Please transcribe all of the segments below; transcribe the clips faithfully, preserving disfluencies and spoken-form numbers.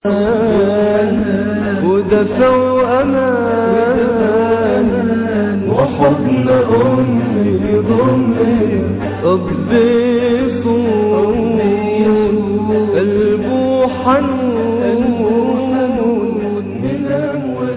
ودفع أمان وحضن أمي ضمي أبيته قلبه حنون من أمور.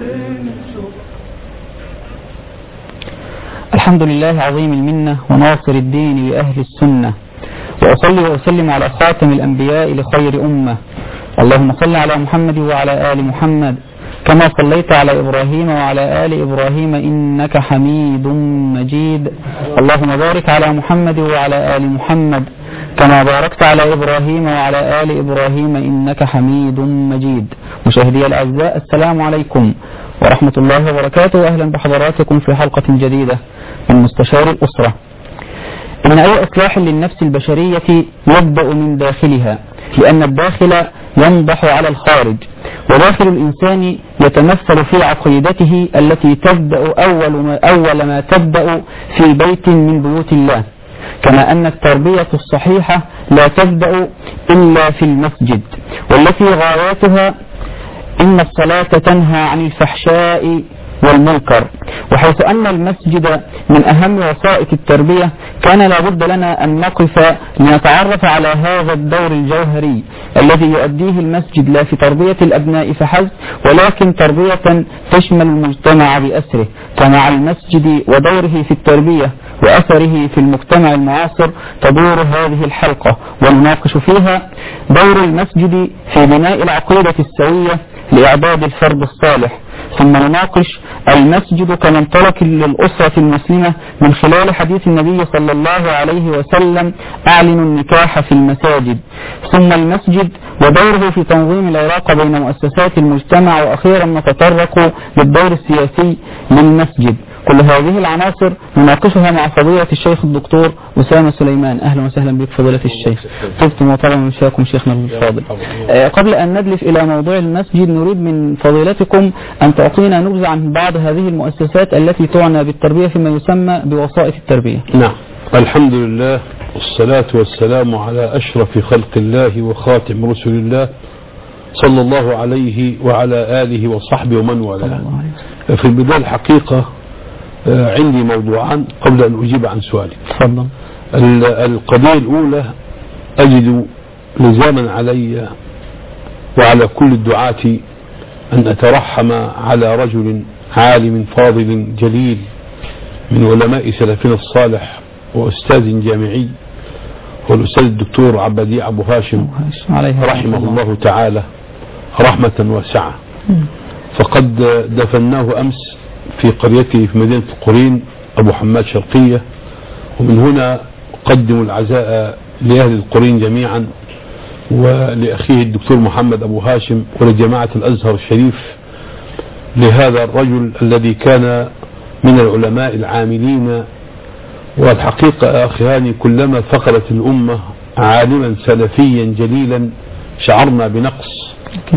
الحمد لله عظيم المنة وناصر الدين لأهل السنة، وأصلي وأسلم على خاتم الأنبياء لخير أمة. اللهم صل على محمد وعلى آل محمد كما صليت على إبراهيم وعلى آل إبراهيم إنك حميد مجيد. اللهم بارك على محمد وعلى آل محمد كما باركت على إبراهيم وعلى آل إبراهيم إنك حميد مجيد. مشاهدي الأعزاء، السلام عليكم ورحمة الله وبركاته، وأهلا بحضراتكم في حلقة جديدة من مستشار الأسرة. إن أي إصلاح للنفس البشرية يبدأ من داخلها، لأن الداخل ينضح على الخارج، وداخل الإنسان يتمثل في عقيدته التي تبدأ أول ما, أول ما تبدأ في بيت من بيوت الله، كما أن التربية الصحيحة لا تبدأ إلا في المسجد، والتي غاياتها إن الصلاة تنهى عن الفحشاء والمنكر. وحيث أن المسجد من أهم وسائط التربية، كان لابد لنا أن نقف لنتعرف على هذا الدور الجوهري الذي يؤديه المسجد، لا في تربية الأبناء فحسب، ولكن تربية تشمل المجتمع بأسره. فمع المسجد ودوره في التربية وأثره في المجتمع المعاصر تدور هذه الحلقة، ونناقش فيها دور المسجد في بناء العقيدة السوية لإعداد الفرد الصالح، ثم نناقش المسجد كمنطلق للأسرة المسلمة من خلال حديث النبي صلى الله عليه وسلم: أعلنوا النكاح في المساجد، ثم المسجد ودوره في تنظيم العلاقة بين مؤسسات المجتمع، وأخيرا نتطرق للدور السياسي للمسجد. كل هذه العناصر نناقشها مع فضيلة الشيخ الدكتور أسامة سليمان. أهلا وسهلا بك فضيلة الشيخ، طبتم وطلب من شاكم شيخنا الفاضل. آه قبل أن ندلف إلى موضوع المسجد، نريد من فضيلتكم أن تعطينا نبذة عن بعض هذه المؤسسات التي تعنى بالتربية فيما يسمى بوسائط التربية. نعم، الحمد لله والصلاة والسلام على أشرف خلق الله وخاتم رسل الله صلى الله عليه وعلى آله وصحبه ومن والاه. في البداية الحقيقة عندي موضوعان قبل أن أجيب عن سؤالي. تفضل. القضية الأولى، أجد لزاما علي وعلى كل الدعاة أن أترحم على رجل عالم فاضل جليل من علماء سلفنا الصالح وأستاذ جامعي، والأستاذ الدكتور عبدي أبو هاشم رحمه الله تعالى رحمة واسعة. فقد دفناه أمس في قريته في مدينة القرين أبو حماد شرقية، ومن هنا أقدم العزاء لأهل القرين جميعا، ولأخيه الدكتور محمد أبو هاشم، ولجماعة الأزهر الشريف، لهذا الرجل الذي كان من العلماء العاملين. والحقيقة أخياني، كلما فقدت الأمة عالما سلفيا جليلا شعرنا بنقص،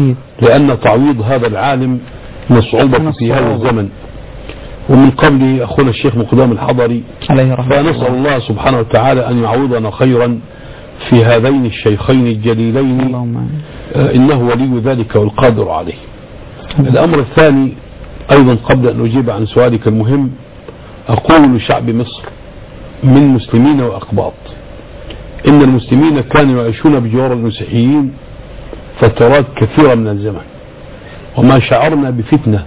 لأن تعويض هذا العالم من صعوبة في هذا الزمن. ومن قبل أخونا الشيخ مقدام الحضري، فنسأل الله سبحانه وتعالى أن يعوضنا خيرا في هذين الشيخين الجليلين، آه إنه ولي ذلك والقادر عليه. الأمر الثاني أيضا قبل أن أجيب عن سؤالك المهم، أقول لشعب مصر من مسلمين وأقباط إن المسلمين كانوا يعيشون بجوار المسيحيين فترات كثيرة من الزمن، وما شعرنا بفتنة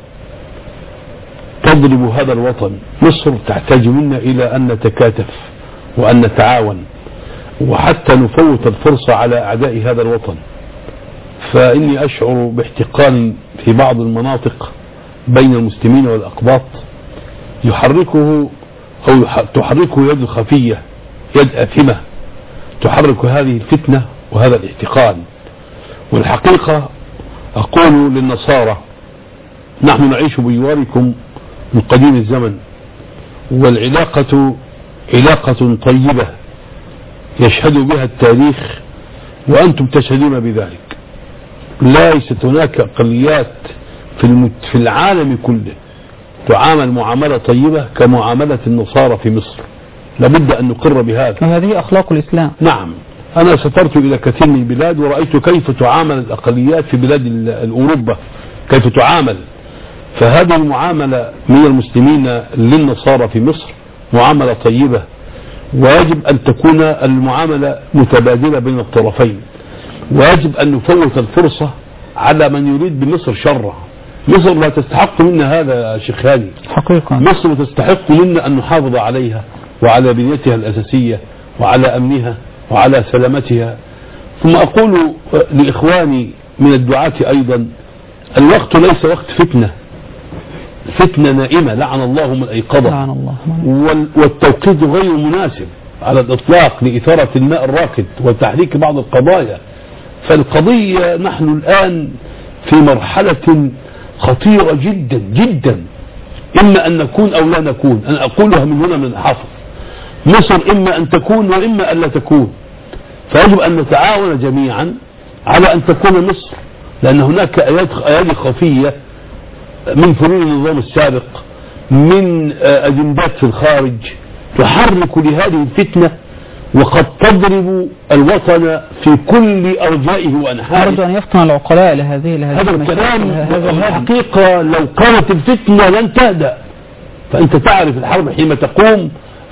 تضرب هذا الوطن. مصر تحتاج منا إلى أن نتكاتف وأن نتعاون، وحتى نفوت الفرصة على أعداء هذا الوطن. فإني أشعر باحتقان في بعض المناطق بين المسلمين والأقباط يحركه أو تحركه يد خفية، يد أثمة تحرك هذه الفتنة وهذا الاحتقان. والحقيقة أقول للنصارى: نحن نعيش بجواركم من قديم الزمن، والعلاقة علاقة طيبة يشهد بها التاريخ وأنتم تشهدون بذلك. ليست هناك أقليات في العالم كله تعامل معاملة طيبة كمعاملة النصارى في مصر، لابد أن نقر بهذا، وهذه أخلاق الإسلام. نعم، أنا سافرت إلى كثير من البلاد ورأيت كيف تعامل الأقليات في بلاد الأوروبا، كيف تعامل. فهذه المعاملة من المسلمين للنصارى في مصر معاملة طيبة، ويجب أن تكون المعاملة متبادلة بين الطرفين، ويجب أن نفوت الفرصة على من يريد بمصر شرا. مصر لا تستحق منا هذا يا شيخ هاني حقيقة. مصر تستحق منا أن نحافظ عليها وعلى بنيتها الأساسية وعلى أمنها وعلى سلامتها. ثم أقول لإخواني من الدعاة أيضا، الوقت ليس وقت فتنة، فتنة نائمة لعن الله من أيقظها، لعن الله. والتوقيت غير مناسب على الإطلاق لإثارة الماء الراكد وتحريك بعض القضايا. فالقضية نحن الآن في مرحلة خطيرة جدا جدا، إما أن نكون أو لا نكون. أنا أقولها من هنا من الحافظ، مصر إما أن تكون وإما أن لا تكون. فيجب أن نتعاون جميعا على أن تكون مصر، لأن هناك أيادي خفية من فنون النظام السابق، من أجندات في الخارج تحرك لهذه الفتنة، وقد تضرب الوطن في كل أرجائه وأنحائه. أرجو أن يفطن العقلاء لهذه لهذه هذا الكلام. هذا الحقيقة لو كانت الفتنة لن تهدأ. فأنت تعرف الحرب حين تقوم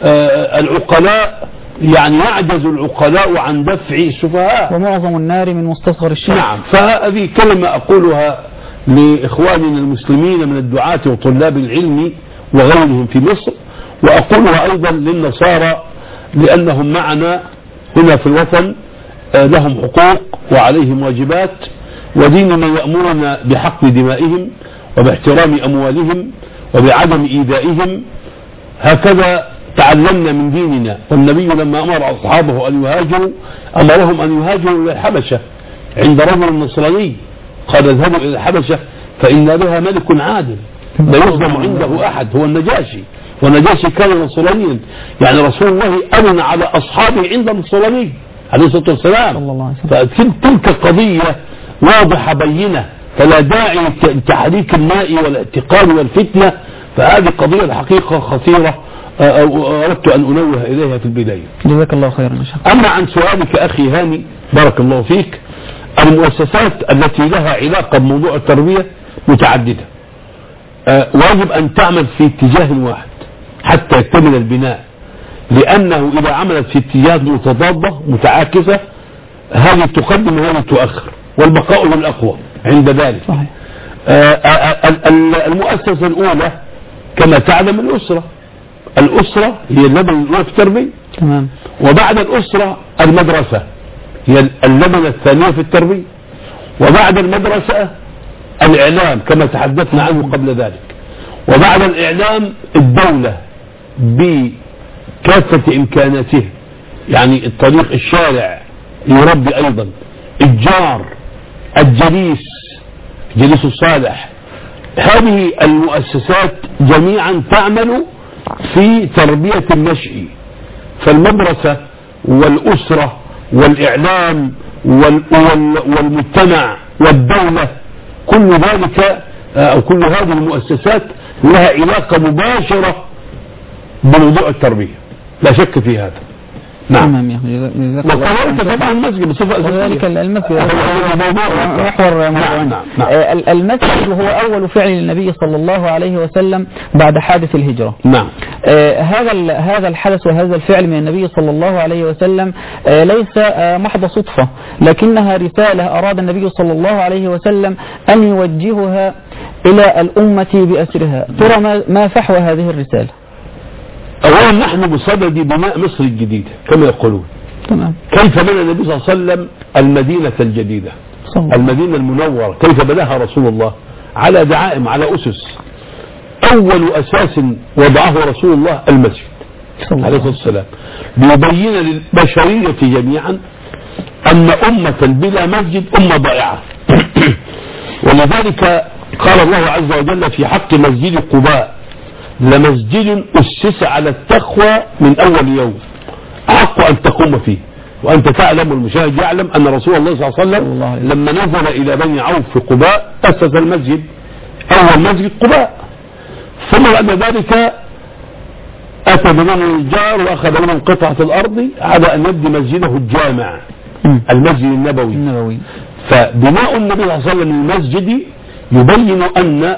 العقلاء يعني يعجز العقلاء عن دفع السفهاء، ومعظم النار من مستصغر الشيء. نعم. فهذه كلمة أقولها لإخواننا المسلمين من الدعاة وطلاب العلم وغيرهم في مصر، وأقولها أيضا للنصارى لأنهم معنا هنا في الوطن، لهم حقوق وعليهم واجبات، وديننا يأمرنا بحقن دمائهم وباحترام أموالهم وبعدم إيذائهم. هكذا تعلمنا من ديننا. والنبي لما أمر أصحابه أن يهاجروا أمرهم أن يهاجروا إلى الحبشة عند رجل نصراني، قال اذهبوا إلى الحبشة فإن لها ملك عادل لا يظلم عنده أحد، هو النجاشي، والنجاشي كان نصرانيا. يعني رسول الله أمن على أصحابه عند النصراني عليه الصلاة والسلام. فتلك قضية واضحة بينة، فلا داعي لتحريك الماء والاعتقال والفتنة. فهذه قضية الحقيقة خطيرة أردت أن أنوه إليها في البداية. جزاك الله خيرا. أما عن سؤالك أخي هاني بارك الله فيك، المؤسسات التي لها علاقة بموضوع التربية متعددة، واجب أن تعمل في اتجاه واحد حتى يكتمل البناء، لأنه إذا عملت في اتجاهات متضادة متعاكسة هذه تقدم وهذه تؤخر، والبقاء للأقوى عند ذلك. صحيح. المؤسسة الأولى كما تعلم الأسرة، الأسرة هي اللبن الأولى في التربية، تمام. وبعد الأسرة المدرسة هي اللبنة الثانية في التربية، وبعد المدرسة الإعلام كما تحدثنا عنه قبل ذلك، وبعد الإعلام الدولة بكافة إمكاناته، يعني الطريق الشارع يربي أيضا، الجار، الجليس، جليس الصالح. هذه المؤسسات جميعا تعمل في تربية النشء. فالمدرسة والأسرة والإعلام والمجتمع والدولة كل ذلك أو كل هذه المؤسسات لها علاقة مباشرة بموضوع التربية، لا شك في هذا. نعم. وكذلك طبعا المسجد بصفة وذلك المسجد محور موضوعنا. المسجد هو أول فعل للنبي صلى الله عليه وسلم بعد حادث الهجرة. نعم. هذا هذا الحدث وهذا الفعل من النبي صلى الله عليه وسلم ليس محض صدفة، لكنها رسالة أراد النبي صلى الله عليه وسلم أن يوجهها إلى الأمة بأسرها. ترى ما فحوى هذه الرسالة؟ أولا نحن بصدد بناء مصر الجديدة كما يقولون. تمام. كيف بنى النبي صلى الله عليه وسلم المدينة الجديدة، المدينة المنورة، كيف بناها رسول الله؟ على دعائم، على أسس. أول أساس وضعه رسول الله المسجد عليه الصلاة والسلام، ليبين للبشرية جميعا أن أمة بلا مسجد أمة ضائعة. ولذلك قال الله عز وجل في حق مسجد قباء: لمسجد أسس على التقوى من أول يوم أحق أن تقوم فيه. وأنت تعلم والمشاهد يعلم أن رسول الله صلى الله عليه وسلم لما نزل إلى بني عوف في قباء أسس المسجد، أول مسجد قباء. ثم بعد ذلك أتى بمن الجار وأخذ من قطعة الأرض على أن يبني مسجده الجامع المسجد النبوي. النبوي. فبناء النبي صلى الله عليه وسلم المسجد يبين أن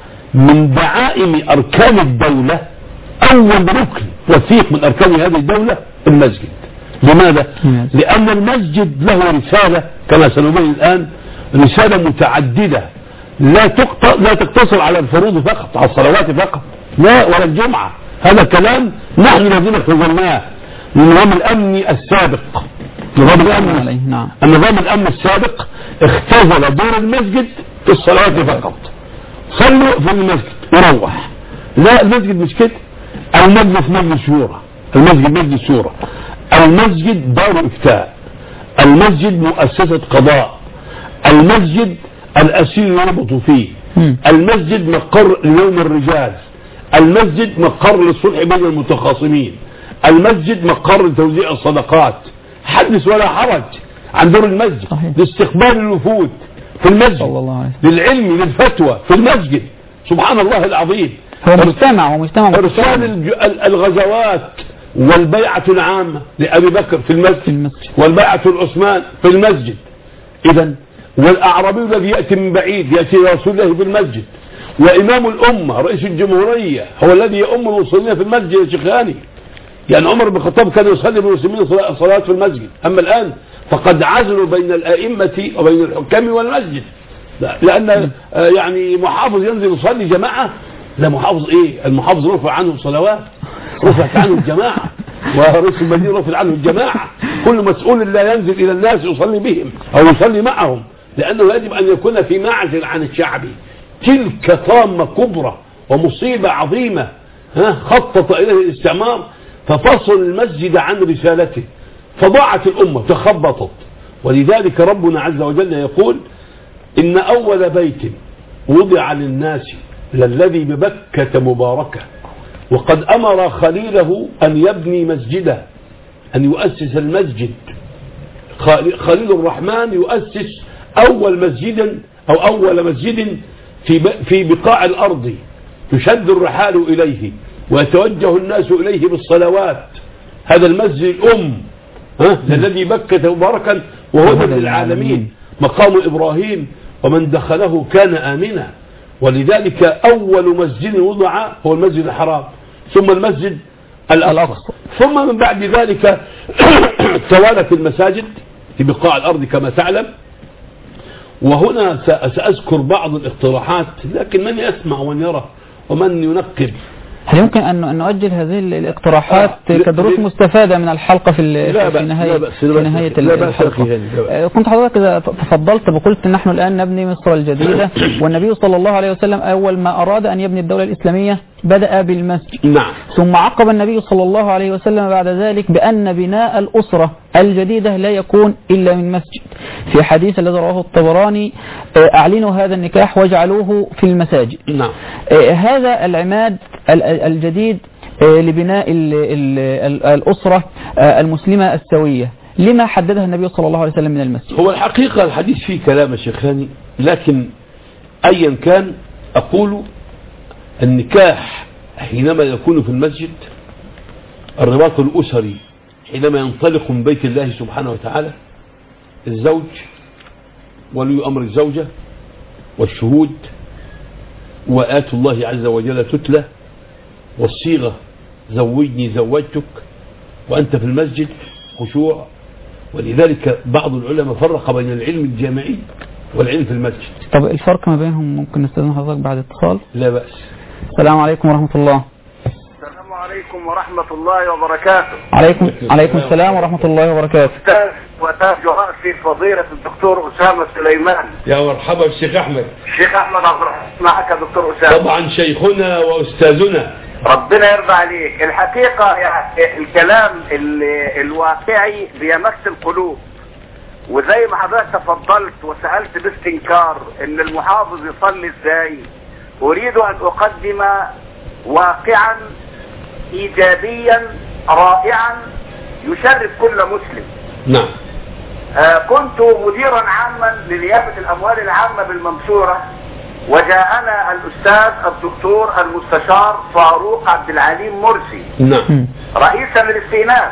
من دعائم أركان الدولة أول ركن وثيق من أركان هذه الدولة المسجد. لماذا؟ لأن المسجد له رسالة كما سنبين الآن، رسالة متعددة لا لا تقتصر على الفروض فقط، على الصلوات فقط، لا، ولا الجمعة. هذا كلام نحن الذين اختزلناه النظام الأمني السابق. النظام الأمني نعم. النظام الأمني السابق اختزل دور المسجد في الصلوات فقط. صلوا في المسجد وروح. لا، المسجد مش كده. المجلس مجلس شورى، المسجد مجلس شورى، المسجد دار إفتاء، المسجد مؤسسة قضاء، المسجد الأسير يربط فيه، المسجد مقر ليوم الرجال، المسجد مقر للصلح بين المتخاصمين، المسجد مقر لتوزيع الصدقات. حدث ولا حرج عن دور المسجد. صحيح. لاستقبال الوفود في المسجد، للعلم للفتوى في المسجد. سبحان الله العظيم. هو مجتمع ومجتمع ارسال الغزوات والبيعة العامة لأبي بكر في المسجد, في المسجد. والبيعة العثمان في المسجد. إذن والأعرابي الذي يأتي من بعيد يأتي رسول الله في المسجد، وإمام الأمة رئيس الجمهورية هو الذي يؤم المسلمين في المسجد يا شيخاني. يعني عمر بن الخطاب كان يصلي بالمسلمين صلاة في المسجد، أما الآن فقد عزلوا بين الأئمة وبين الحكام والمسجد، لأن يعني محافظ ينزل يصلي جماعة، لا محافظ إيه؟ المحافظ رفع عنه الصلوات، رفعت عنه الجماعة، ورئيس المدينة رفع عنه الجماعة. كل مسؤول لا ينزل إلى الناس يصلي بهم أو يصلي معهم، لأنه يجب أن يكون في معزل عن الشعب. تلك طامة كبرى ومصيبة عظيمة ها خطط إليه الاستعمار، ففصل المسجد عن رسالته، فضاعت الأمة تخبطت. ولذلك ربنا عز وجل يقول: إن أول بيت وضع للناس للذي ببكة مباركة، وقد أمر خليله أن يبني مسجدا، أن يؤسس المسجد. خليل الرحمن يؤسس أول مسجد أو أول مسجد في في بقاع الأرض تشد الرحال إليه ويتوجه الناس إليه بالصلوات. هذا المسجد الأم ها الذي بكة مباركا وهدى للعالمين، مقام إبراهيم ومن دخله كان آمنا. ولذلك أول مسجد وضع هو المسجد الحرام، ثم المسجد الأقصى، ثم من بعد ذلك توالت المساجد في بقاع الأرض كما تعلم. وهنا سأذكر بعض الاقتراحات، لكن من يسمع ومن يرى ومن ينقب. هل يمكن أن نؤجل هذه الاقتراحات آه كدروس مستفادة من الحلقة في, في نهاية, في نهاية الحلقة؟ كنت حضرتك إذا تفضلت وقلت نحن الآن نبني مصر الجديدة، والنبي صلى الله عليه وسلم أول ما أراد أن يبني الدولة الإسلامية بدأ بالمسجد. نعم. ثم عقب النبي صلى الله عليه وسلم بعد ذلك بأن بناء الأسرة الجديدة لا يكون إلا من مسجد، في حديث الذي رواه الطبراني: أعلنوا هذا النكاح واجعلوه في المساجد. نعم. هذا العماد الجديد لبناء ال ال ال الأسرة المسلمة السوية، لما حددها النبي صلى الله عليه وسلم من المسجد؟ هو الحقيقة الحديث فيه كلام شيخاني، لكن أيا كان أقول النكاح حينما يكون في المسجد، الرباط الأسري حينما ينطلق من بيت الله سبحانه وتعالى، الزوج ولي أمر الزوجة والشهود وآيات الله عز وجل تتلى، والصيغة زوجني زوجتك، وأنت في المسجد خشوع. ولذلك بعض العلماء فرق بين العلم الجامعي والعلم في المسجد. طب الفرق ما بينهم ممكن نستاذن حضرتك بعد اتصال؟ لا بأس. السلام عليكم ورحمة الله. السلام عليكم ورحمة الله وبركاته. عليكم عليكم السلام ورحمة الله وبركاته. أستاذ وتاج رأسي فضيلة الدكتور أسامة سليمان. يا مرحبا الشيخ أحمد. الشيخ أحمد عبد الرحمن معك دكتور أسامة. طبعا شيخنا وأستاذنا. ربنا يرضى عليك. الحقيقة يعني الكلام الواقعي بيمس القلوب، وزي ما حضرتك تفضلت وسألت باستنكار ان المحافظ يصلي ازاي، اريد ان اقدم واقعا ايجابيا رائعا يشرف كل مسلم. نعم. آه كنت مديرا عاما لنيابة الاموال العامة بالمنصورة وجاءنا الأستاذ الدكتور المستشار فاروق عبد العليم مرسي نعم رئيسا للاستئناف.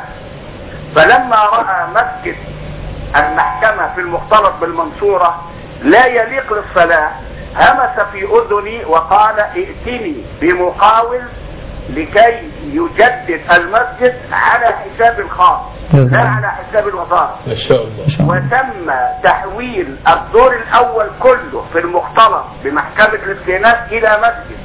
فلما رأى مسجد المحكمة في المختلط بالمنصورة لا يليق للصلاة همس في أذني وقال ائتني بمقاول لكي يجدد المسجد على حساب الخاص لا على حساب الوزارة. ما شاء الله. وتم تحويل الدور الأول كله في المختلط بمحكمة الاستئناف إلى مسجد،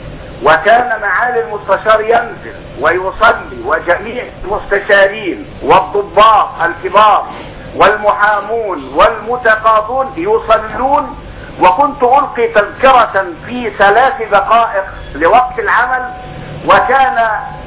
وكان معالي المستشار ينزل ويصلي وجميع المستشارين والضباط الكبار والمحامون والمتقاضون يصلون، وكنت ألقي تذكرة في ثلاث دقائق لوقت العمل، وكان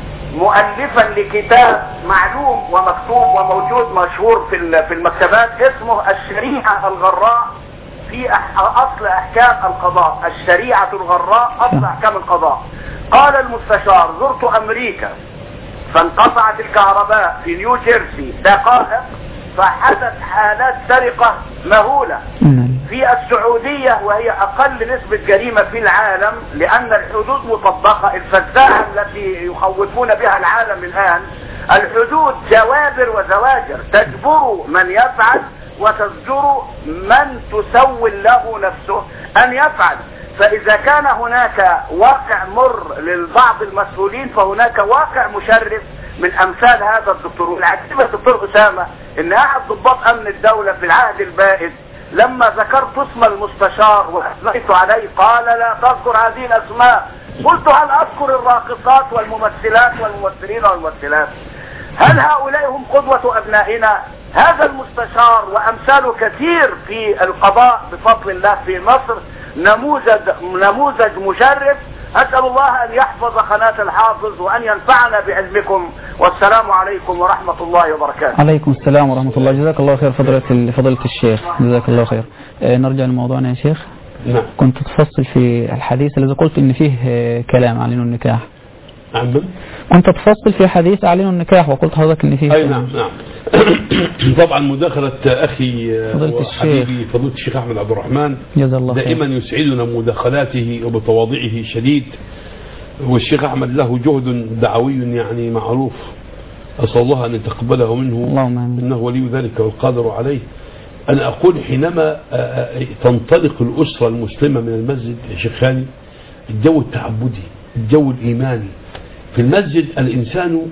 مؤلفا لكتاب معلوم ومكتوب وموجود مشهور في في المكتبات اسمه الشريعة الغراء في أصل أحكام القضاء. الشريعة الغراء أصل أحكام القضاء. قال المستشار زرت أمريكا فانقطعت الكهرباء في نيو جيرسي دقائق فحدث حالات سرقة مهولة. في السعودية وهي أقل نسبة جريمة في العالم لأن الحدود مطبقة، الفزاعة التي يخوفون بها العالم الآن الحدود جوابر وزواجر، تجبر من يفعل وتزجر من تسول له نفسه أن يفعل. فإذا كان هناك واقع مر للبعض المسؤولين فهناك واقع مشرف من أمثال هذا الدكتور. والعجيب الدكتور أسامة إن أحد ضباط أمن الدولة في العهد البائد لما ذكرت اسم المستشار وأثنيت عليه قال لا تذكر هذه الأسماء. قلت هل أذكر الراقصات والممثلات والممثلين والممثلات؟ هل هؤلاء هم قدوة أبنائنا؟ هذا المستشار وأمثاله كثير في القضاء بفضل الله في مصر نموذج نموذج مشرف. أسأل الله أن يحفظ قناة الحافظ وأن ينفعنا بعلمكم، والسلام عليكم ورحمة الله وبركاته. عليكم السلام ورحمة الله. جزاك الله خير فضيلة فضيلة الشيخ، جزاك الله خير. آه نرجع لموضوعنا يا شيخ. نعم. كنت تفصل في الحديث الذي قلت إن فيه آه كلام عن النكاح. نعم. كنت تفصل في حديث أعلن النكاح وقلت حضرتك إن فيه أي نعم نعم. طبعا مداخلة أخي وحبيبي فضيلة الشيخ أحمد عبد الرحمن دائما يسعدنا مداخلاته وبتواضعه شديد، والشيخ أحمد له جهد دعوي يعني معروف، أسأل الله أن يتقبله منه إنه ولي ذلك والقادر عليه. أنا أقول حينما تنطلق الأسرة المسلمة من المسجد يا شيخ خالي الجو التعبدي الجو الإيماني في المسجد، الإنسان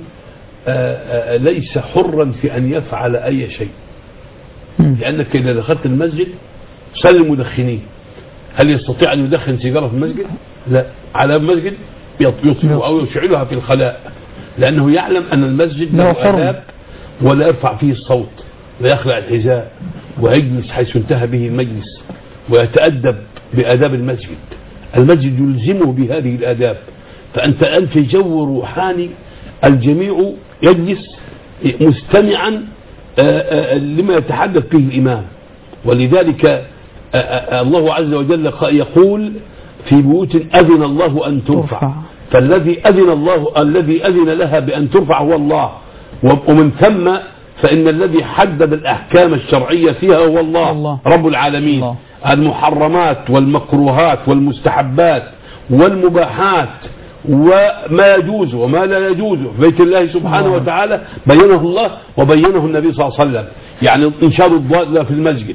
ليس حرا في أن يفعل أي شيء، لأنك إذا دخلت المسجد سل المدخنين، هل يستطيع أن يدخن سيجارة في المسجد؟ لا، على المسجد يطفئ أو يشعلها في الخلاء، لأنه يعلم أن المسجد له آداب ولا يرفع فيه الصوت، لا يخلع الحذاء ويجلس حيث انتهى به المجلس ويتأدب بآداب المسجد. المسجد يلزمه بهذه الآداب، فأنت الآن في جو روحاني الجميع يجلس مستمعا لما يتحدث به الإمام. ولذلك الله عز وجل يقول في بيوت أذن الله أن ترفع، فالذي أذن الله الذي أذن لها بأن ترفع هو الله، ومن ثم فإن الذي حدد الأحكام الشرعية فيها هو الله, الله. رب العالمين. الله. المحرمات والمكروهات والمستحبات والمباحات وما يجوز وما لا يجوز في بيت الله سبحانه الله. وتعالى بينه الله وبينه النبي صلى الله عليه وسلم. يعني إنشاد الضالة في المسجد،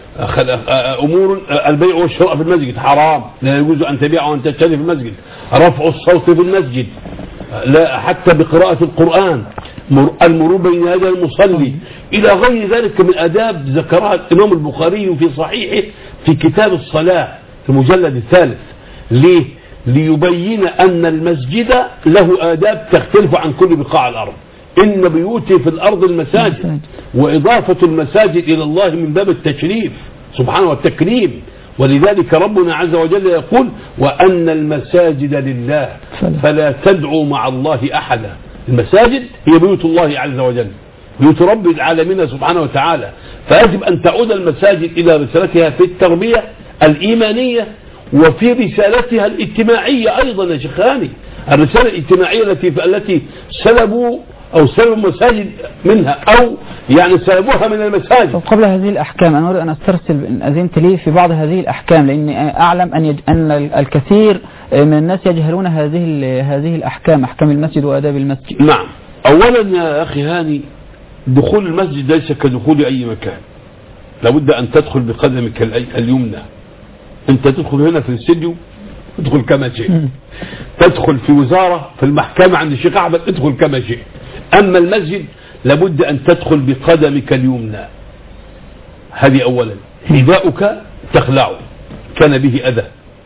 أمور البيع والشراء في المسجد حرام، لا يجوز أن تبيع وأن تشتري في المسجد، رفع الصوت في المسجد، لا حتى بقراءة القرآن، المرور بين يدي المصلي، إلى غير ذلك من آداب ذكرها الإمام البخاري في صحيحه في كتاب الصلاة في المجلد الثالث. ليه؟ ليبين أن المسجد له آداب تختلف عن كل بقاع الأرض. إن بيوتي في الأرض المساجد، وإضافة المساجد إلى الله من باب التشريف سبحانه والتكريم. ولذلك ربنا عز وجل يقول وأن المساجد لله فلا تدعوا مع الله أحدا. المساجد هي بيوت الله عز وجل، بيوت رب العالمين سبحانه وتعالى، فيجب أن تعود المساجد إلى رسالتها في التربية الإيمانية وفي رسالتها الاجتماعية أيضا يا شيخاني. الرسالة الاجتماعية التي التي سلبوا أو سلبوا مساجد منها أو يعني سلبوها من المساجد. قبل هذه الأحكام أنا أريد أن أسترسل إن أذنت لي في بعض هذه الأحكام، لأني أعلم أن يج... أن الكثير من الناس يجهلون هذه ال... هذه الأحكام، أحكام المسجد وآداب المسجد. نعم. أولا يا أخي هاني، دخول المسجد ليس كدخول أي مكان، لابد أن تدخل بقدمك اليمنى. أنت تدخل هنا في الاستديو تدخل كما شئت، تدخل في وزارة في المحكمة عند الشيخ أحمد ادخل كما شئت. أما المسجد لابد أن تدخل بقدمك اليمنى. هذه أولا. حذاؤك تخلعه كان به أذى،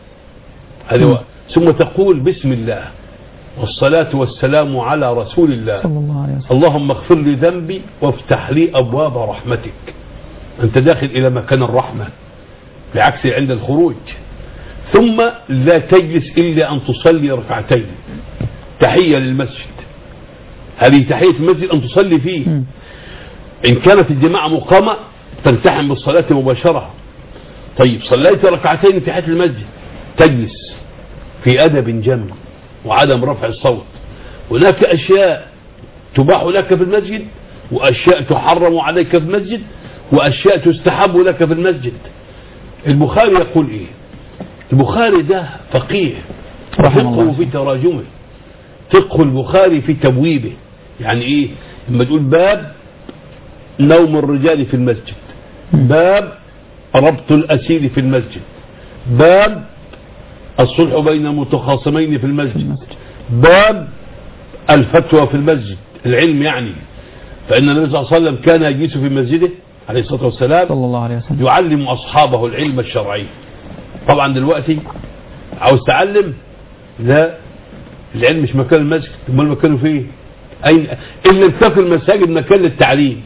هذا. ثم تقول بسم الله والصلاة والسلام على رسول الله صلى الله عليه وسلم. اللهم اغفر لي ذنبي وافتح لي أبواب رحمتك. أنت داخل إلى مكان الرحمة بعكس عند الخروج. ثم لا تجلس إلا أن تصلي ركعتين تحية للمسجد. هذه تحية المسجد أن تصلي فيه. إن كانت الجماعة مقامة تلتحم بالصلاة مباشرة. طيب صليت ركعتين تحية المسجد، تجلس في أدب جم وعدم رفع الصوت. هناك أشياء تباح لك في المسجد وأشياء تحرم عليك في المسجد وأشياء تستحب لك في المسجد. البخاري يقول إيه؟ البخاري ده فقيه فقه في تراجمه، فقه البخاري في تبويبه. يعني إيه؟ لما تقول باب نوم الرجال في المسجد، باب ربط الأسير في المسجد، باب الصلح بين متخاصمين في المسجد، باب الفتوى في المسجد، العلم يعني. فإن النبي صلى الله عليه وسلم كان يجلس في مسجده عليه الصلاة والسلام صلى الله عليه وسلم يعلم أصحابه العلم الشرعي. طبعا دلوقتي عاوز تعلم، لا، العلم مش مكان المسجد، امال مكانه فيه؟ أين؟ إن لم تكن المساجد مكان للتعليم،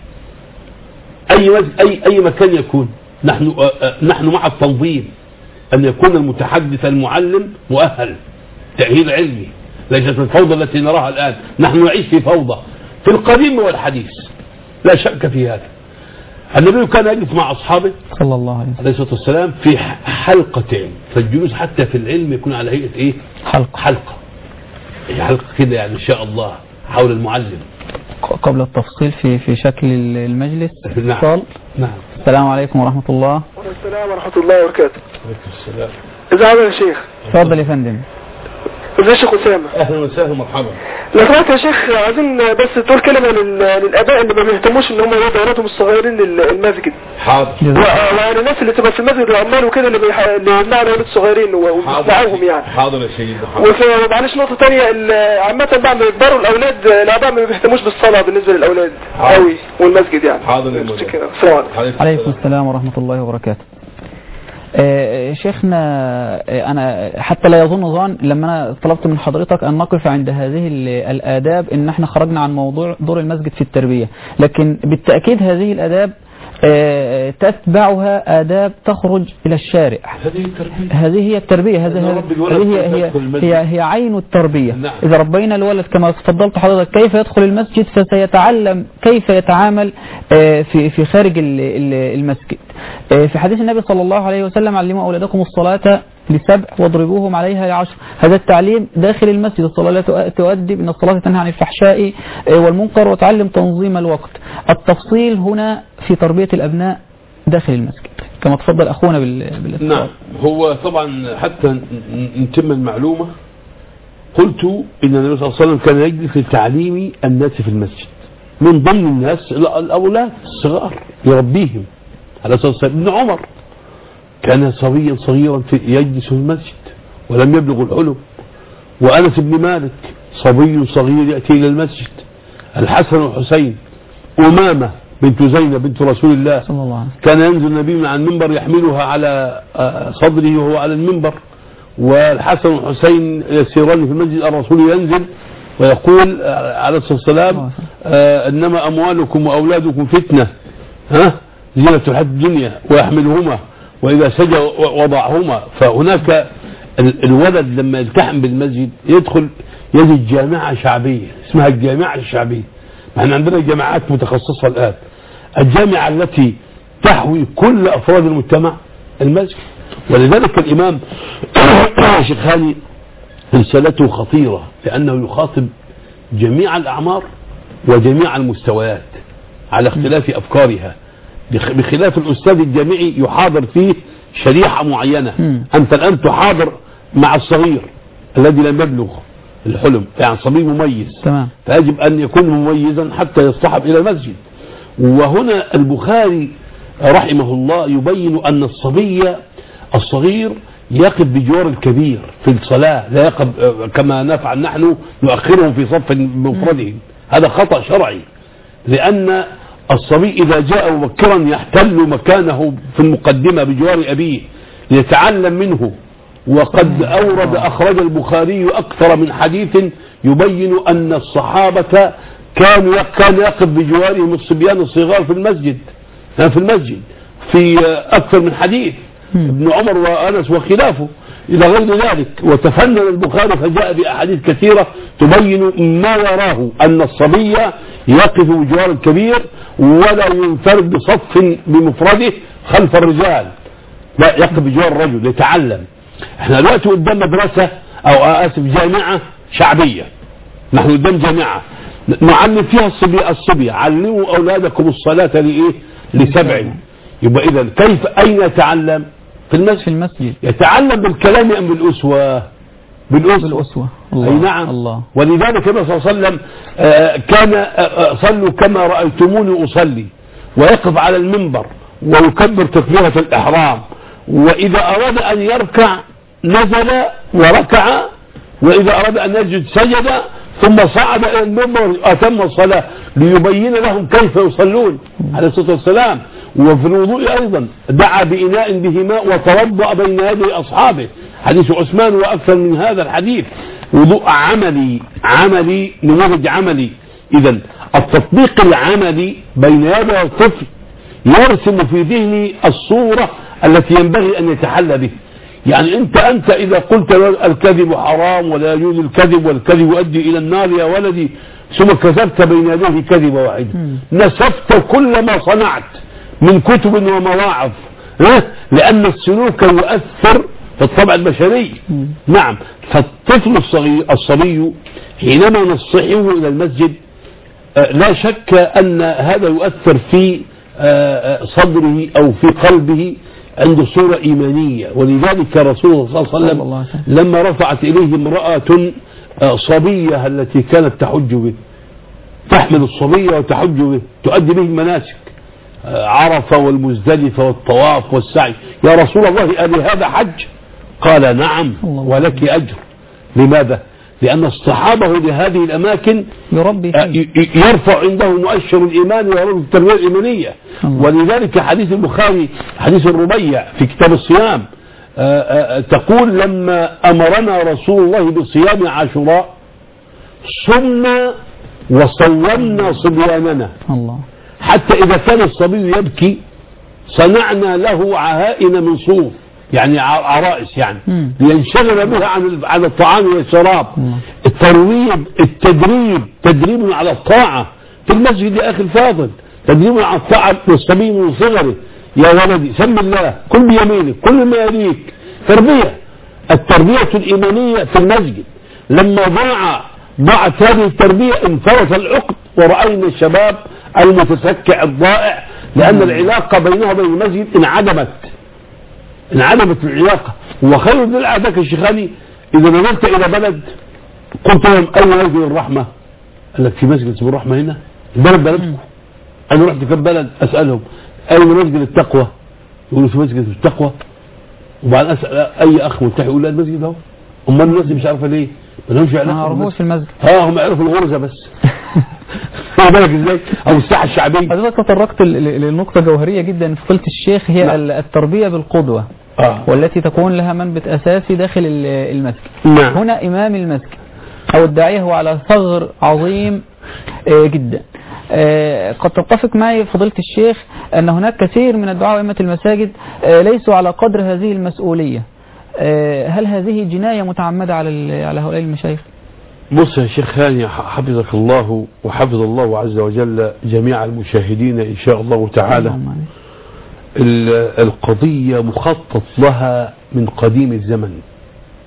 أي أي أي مكان يكون. نحن نحن مع التنظيم، أن يكون المتحدث المعلم مؤهل تأهيل علمي، ليست الفوضى التي نراها الآن. نحن نعيش في فوضى في القديم والحديث، لا شك في هذا. النبي كان يجلس مع أصحابه صلى الله عليه وسلم عليه الصلاة والسلام في حلقتين، فالجلوس حتى في العلم يكون على هيئة إيه؟ حلقة حلقة حلقة كده يعني إن شاء الله حول المعلم. قبل التفصيل في في شكل المجلس. نعم. نعم. السلام عليكم ورحمة الله. السلام ورحمة الله وبركاته. عليكم السلام. ازي حضرتك يا شيخ؟ اتفضل يا فندم. ازي يا شيخ أسامة؟ أهلا وسهلا مرحبا. لو سمحت يا شيخ عايزين بس تقول كلمة للآباء اللي ما بيهتموش إن هم يودوا أولادهم الصغيرين للمسجد. حاضر. وعلى الناس اللي تبقى في المسجد والعمال وكده اللي بيح... اللي يمنعوا الأولاد الصغيرين ويمنعوهم يعني. حاضر يا سيدي. ومعلش نقطة تانية، عامة بعد ما يكبروا الأولاد الآباء ما بيهتموش بالصلاة بالنسبة للأولاد قوي والمسجد يعني. حاضر يا السلام عليكم. عليكم السلام ورحمة الله وبركاته. آه شيخنا، آه أنا حتى لا يظن ظن لما أنا طلبت من حضرتك أن نقف عند هذه الآداب إن احنا خرجنا عن موضوع دور المسجد في التربية، لكن بالتأكيد هذه الآداب آه تتبعها آداب تخرج إلى الشارع. هذه هي التربية، هذه هي هي هي, هي عين التربية. نعم. إذا ربينا الولد كما تفضلت حضرتك كيف يدخل المسجد فسيتعلم كيف يتعامل آه في في خارج المسجد. في حديث النبي صلى الله عليه وسلم علموا أولادكم الصلاة لسبع واضربوهم عليها لعشر. هذا التعليم داخل المسجد. الصلاة لا تؤدي إن الصلاة تنهى عن الفحشاء والمنكر وتعلم تنظيم الوقت. التفصيل هنا في تربية الأبناء داخل المسجد كما تفضل أخونا بالاتصال. نعم. هو طبعا حتى نتم المعلومة، قلت إن النبي صلى الله عليه وسلم كان يجلس لتعليم الناس في المسجد، من ضمن الناس الأولاد الصغار يربيهم. على أساس ابن عمر كان صبيا صغيرا يجلس في المسجد ولم يبلغ الحلم، وأنس بن مالك صبي صغير يأتي إلى المسجد، الحسن والحسين، أمامة بنت زينب بنت رسول الله صلى الله عليه وسلم كان ينزل النبي من على المنبر يحملها على صدره وهو على المنبر، والحسن والحسين يسيران في المسجد، الرسول ينزل ويقول عليه الصلاة والسلام آه إنما أموالكم وأولادكم فتنة، ها زينة الحياة الدنيا، ويحملهما وإذا سجى وضعهما. فهناك الولد لما يلتحم بالمسجد يدخل يجد جامعة شعبية اسمها الجامعة الشعبية. احنا عندنا جامعات متخصصة الآن. الجامعة التي تحوي كل أفراد المجتمع المسجد. ولذلك الإمام شيخ هاني رسالته خطيرة، لأنه يخاطب جميع الأعمار وجميع المستويات على اختلاف أفكارها، بخلاف الأستاذ الجامعي يحاضر فيه شريحة معينة. م. أنت الآن تحاضر مع الصغير الذي لم يبلغ الحلم، يعني صبي مميز، تمام. فيجب أن يكون مميزا حتى يصطحب إلى المسجد. وهنا البخاري رحمه الله يبين أن الصبي الصغير يقف بجوار الكبير في الصلاة، لا يقف كما نفعل نحن نؤخرهم في صف مفردهم. هذا خطأ شرعي، لأن الصبي إذا جاء مبكرا يحتل مكانه في المقدمة بجوار أبيه ليتعلم منه. وقد أورد أخرج البخاري أكثر من حديث يبين أن الصحابة كانوا كان يقف بجوارهم الصبيان الصغار في المسجد في المسجد في أكثر من حديث، ابن عمر وأنس وخلافه إلى غير ذلك. وتفنن البخاري فجاء بأحاديث كثيرة تبين ما يراه أن الصبي يقف بجوار الكبير ولا ينفرد بصف بمفرده خلف الرجال، لا يقف بجوار الرجل يتعلم. احنا دلوقتي قدام مدرسة أو آسف جامعة شعبية، نحن قدام جامعة نعلم فيها الصبي الصبي علموا أولادكم الصلاة لإيه؟ لسبع. يبقى إذا كيف أين يتعلم؟ في المسجد. في المسجد يتعلم بالكلام أم بالأسوة؟ بالأسوة, بالأسوة. الله. أي نعم. الله. ولذلك النبي صلى الله عليه وسلم كان صلوا كما رأيتموني أصلي، ويقف على المنبر ويكبر تكبيرة الإحرام، وإذا أراد أن يركع نزل وركع، وإذا أراد أن يسجد سجد، ثم صعد إلى المنبر أتم الصلاة ليبين لهم كيف يصلون عليه الصلاة والسلام. وفي الوضوء أيضا دعا بإناء به ماء وتوضأ بين يدي أصحابه، حديث عثمان وأكثر من هذا الحديث. وضوء عملي عملي نموذج عملي. إذا التطبيق العملي بين يدي الطفل يرسم في ذهنه الصورة التي ينبغي أن يتحلى به. يعني أنت أنت إذا قلت الكذب حرام ولا يجوز الكذب والكذب يؤدي إلى النار يا ولدي، ثم كذبت بين يديه كذبة واحدة، نسفت كل ما صنعت من كتب ومواعظ، لأن السلوك يؤثر في الطبع البشري. نعم. فالطفل الصغير الصبي حينما نصحه إلى المسجد لا شك أن هذا يؤثر في صدره أو في قلبه عنده صورة إيمانية. ولذلك رسول الله صلى الله عليه وسلم لما رفعت إليه امرأة صبية التي كانت تحج به، تحمل الصبية وتحج به، تؤدي به المناسك عرفة والمزدلفة والطواف والسعي، يا رسول الله ألي هذا حج؟ قال نعم ولك أجر. لماذا؟ لأن اصطحابه لهذه الأماكن يربي يرفع عنده مؤشر الإيمان ويربي التربية الإيمانية. ولذلك حديث البخاري حديث الربيع في كتاب الصيام تقول لما أمرنا رسول الله بصيام عاشوراء صمنا وصومنا صبياننا، حتى إذا كان الصبي يبكي صنعنا له عهائن من صوف، يعني عرائس، يعني لينشغل بها عن عن الطعام والشراب. الترويب التدريب تدريب على الطاعة في المسجد يا أخي الفاضل، تدريب على الطاعة للصبي من صغره. يا ولدي سم الله، كل بيمينك، كل ما يليك. تربية التربية الإيمانية في المسجد. لما ضاع ضاعت هذه التربية انفرط العقد، ورأينا الشباب المتسكع الضائع، لأن العلاقة بينها وبين المسجد انعدمت انعدمت العلاقة. وخير دليل على ذلك الشيخاني إذا نزلت إلى بلد قلت لهم أين مسجد الرحمة؟ قال لك في مسجد اسمه الرحمة هنا، البلد بلدكم. أنا رحت كم بلد أسألهم أين مسجد التقوى؟ يقولوا في مسجد التقوى. وبعد أسأل أي أخ ملتحي يقول لا المسجد أهو. أمال الناس مش عارفة ليه؟ ما لهمش علاقة. ما عرفوش في المسجد. اه هم يعرفوا الغرزة بس. خد بالك ازاي؟ او الساحه الشعبيه. حضرتك تطرقت لنقطه جوهريه جدا في فضيله الشيخ، هي نعم. التربيه بالقدوه، آه. والتي تكون لها منبت اساسي داخل المسجد. نعم. هنا امام المسجد او الداعيه هو على ثغر عظيم جدا. قد تتفق معي فضيله الشيخ ان هناك كثير من الدعاة وائمه المساجد ليسوا على قدر هذه المسؤوليه. هل هذه جنايه متعمده على على هؤلاء المشايخ؟ بص يا شيخ هاني حفظك الله وحفظ الله عز وجل جميع المشاهدين إن شاء الله تعالى. القضية مخطط لها من قديم الزمن.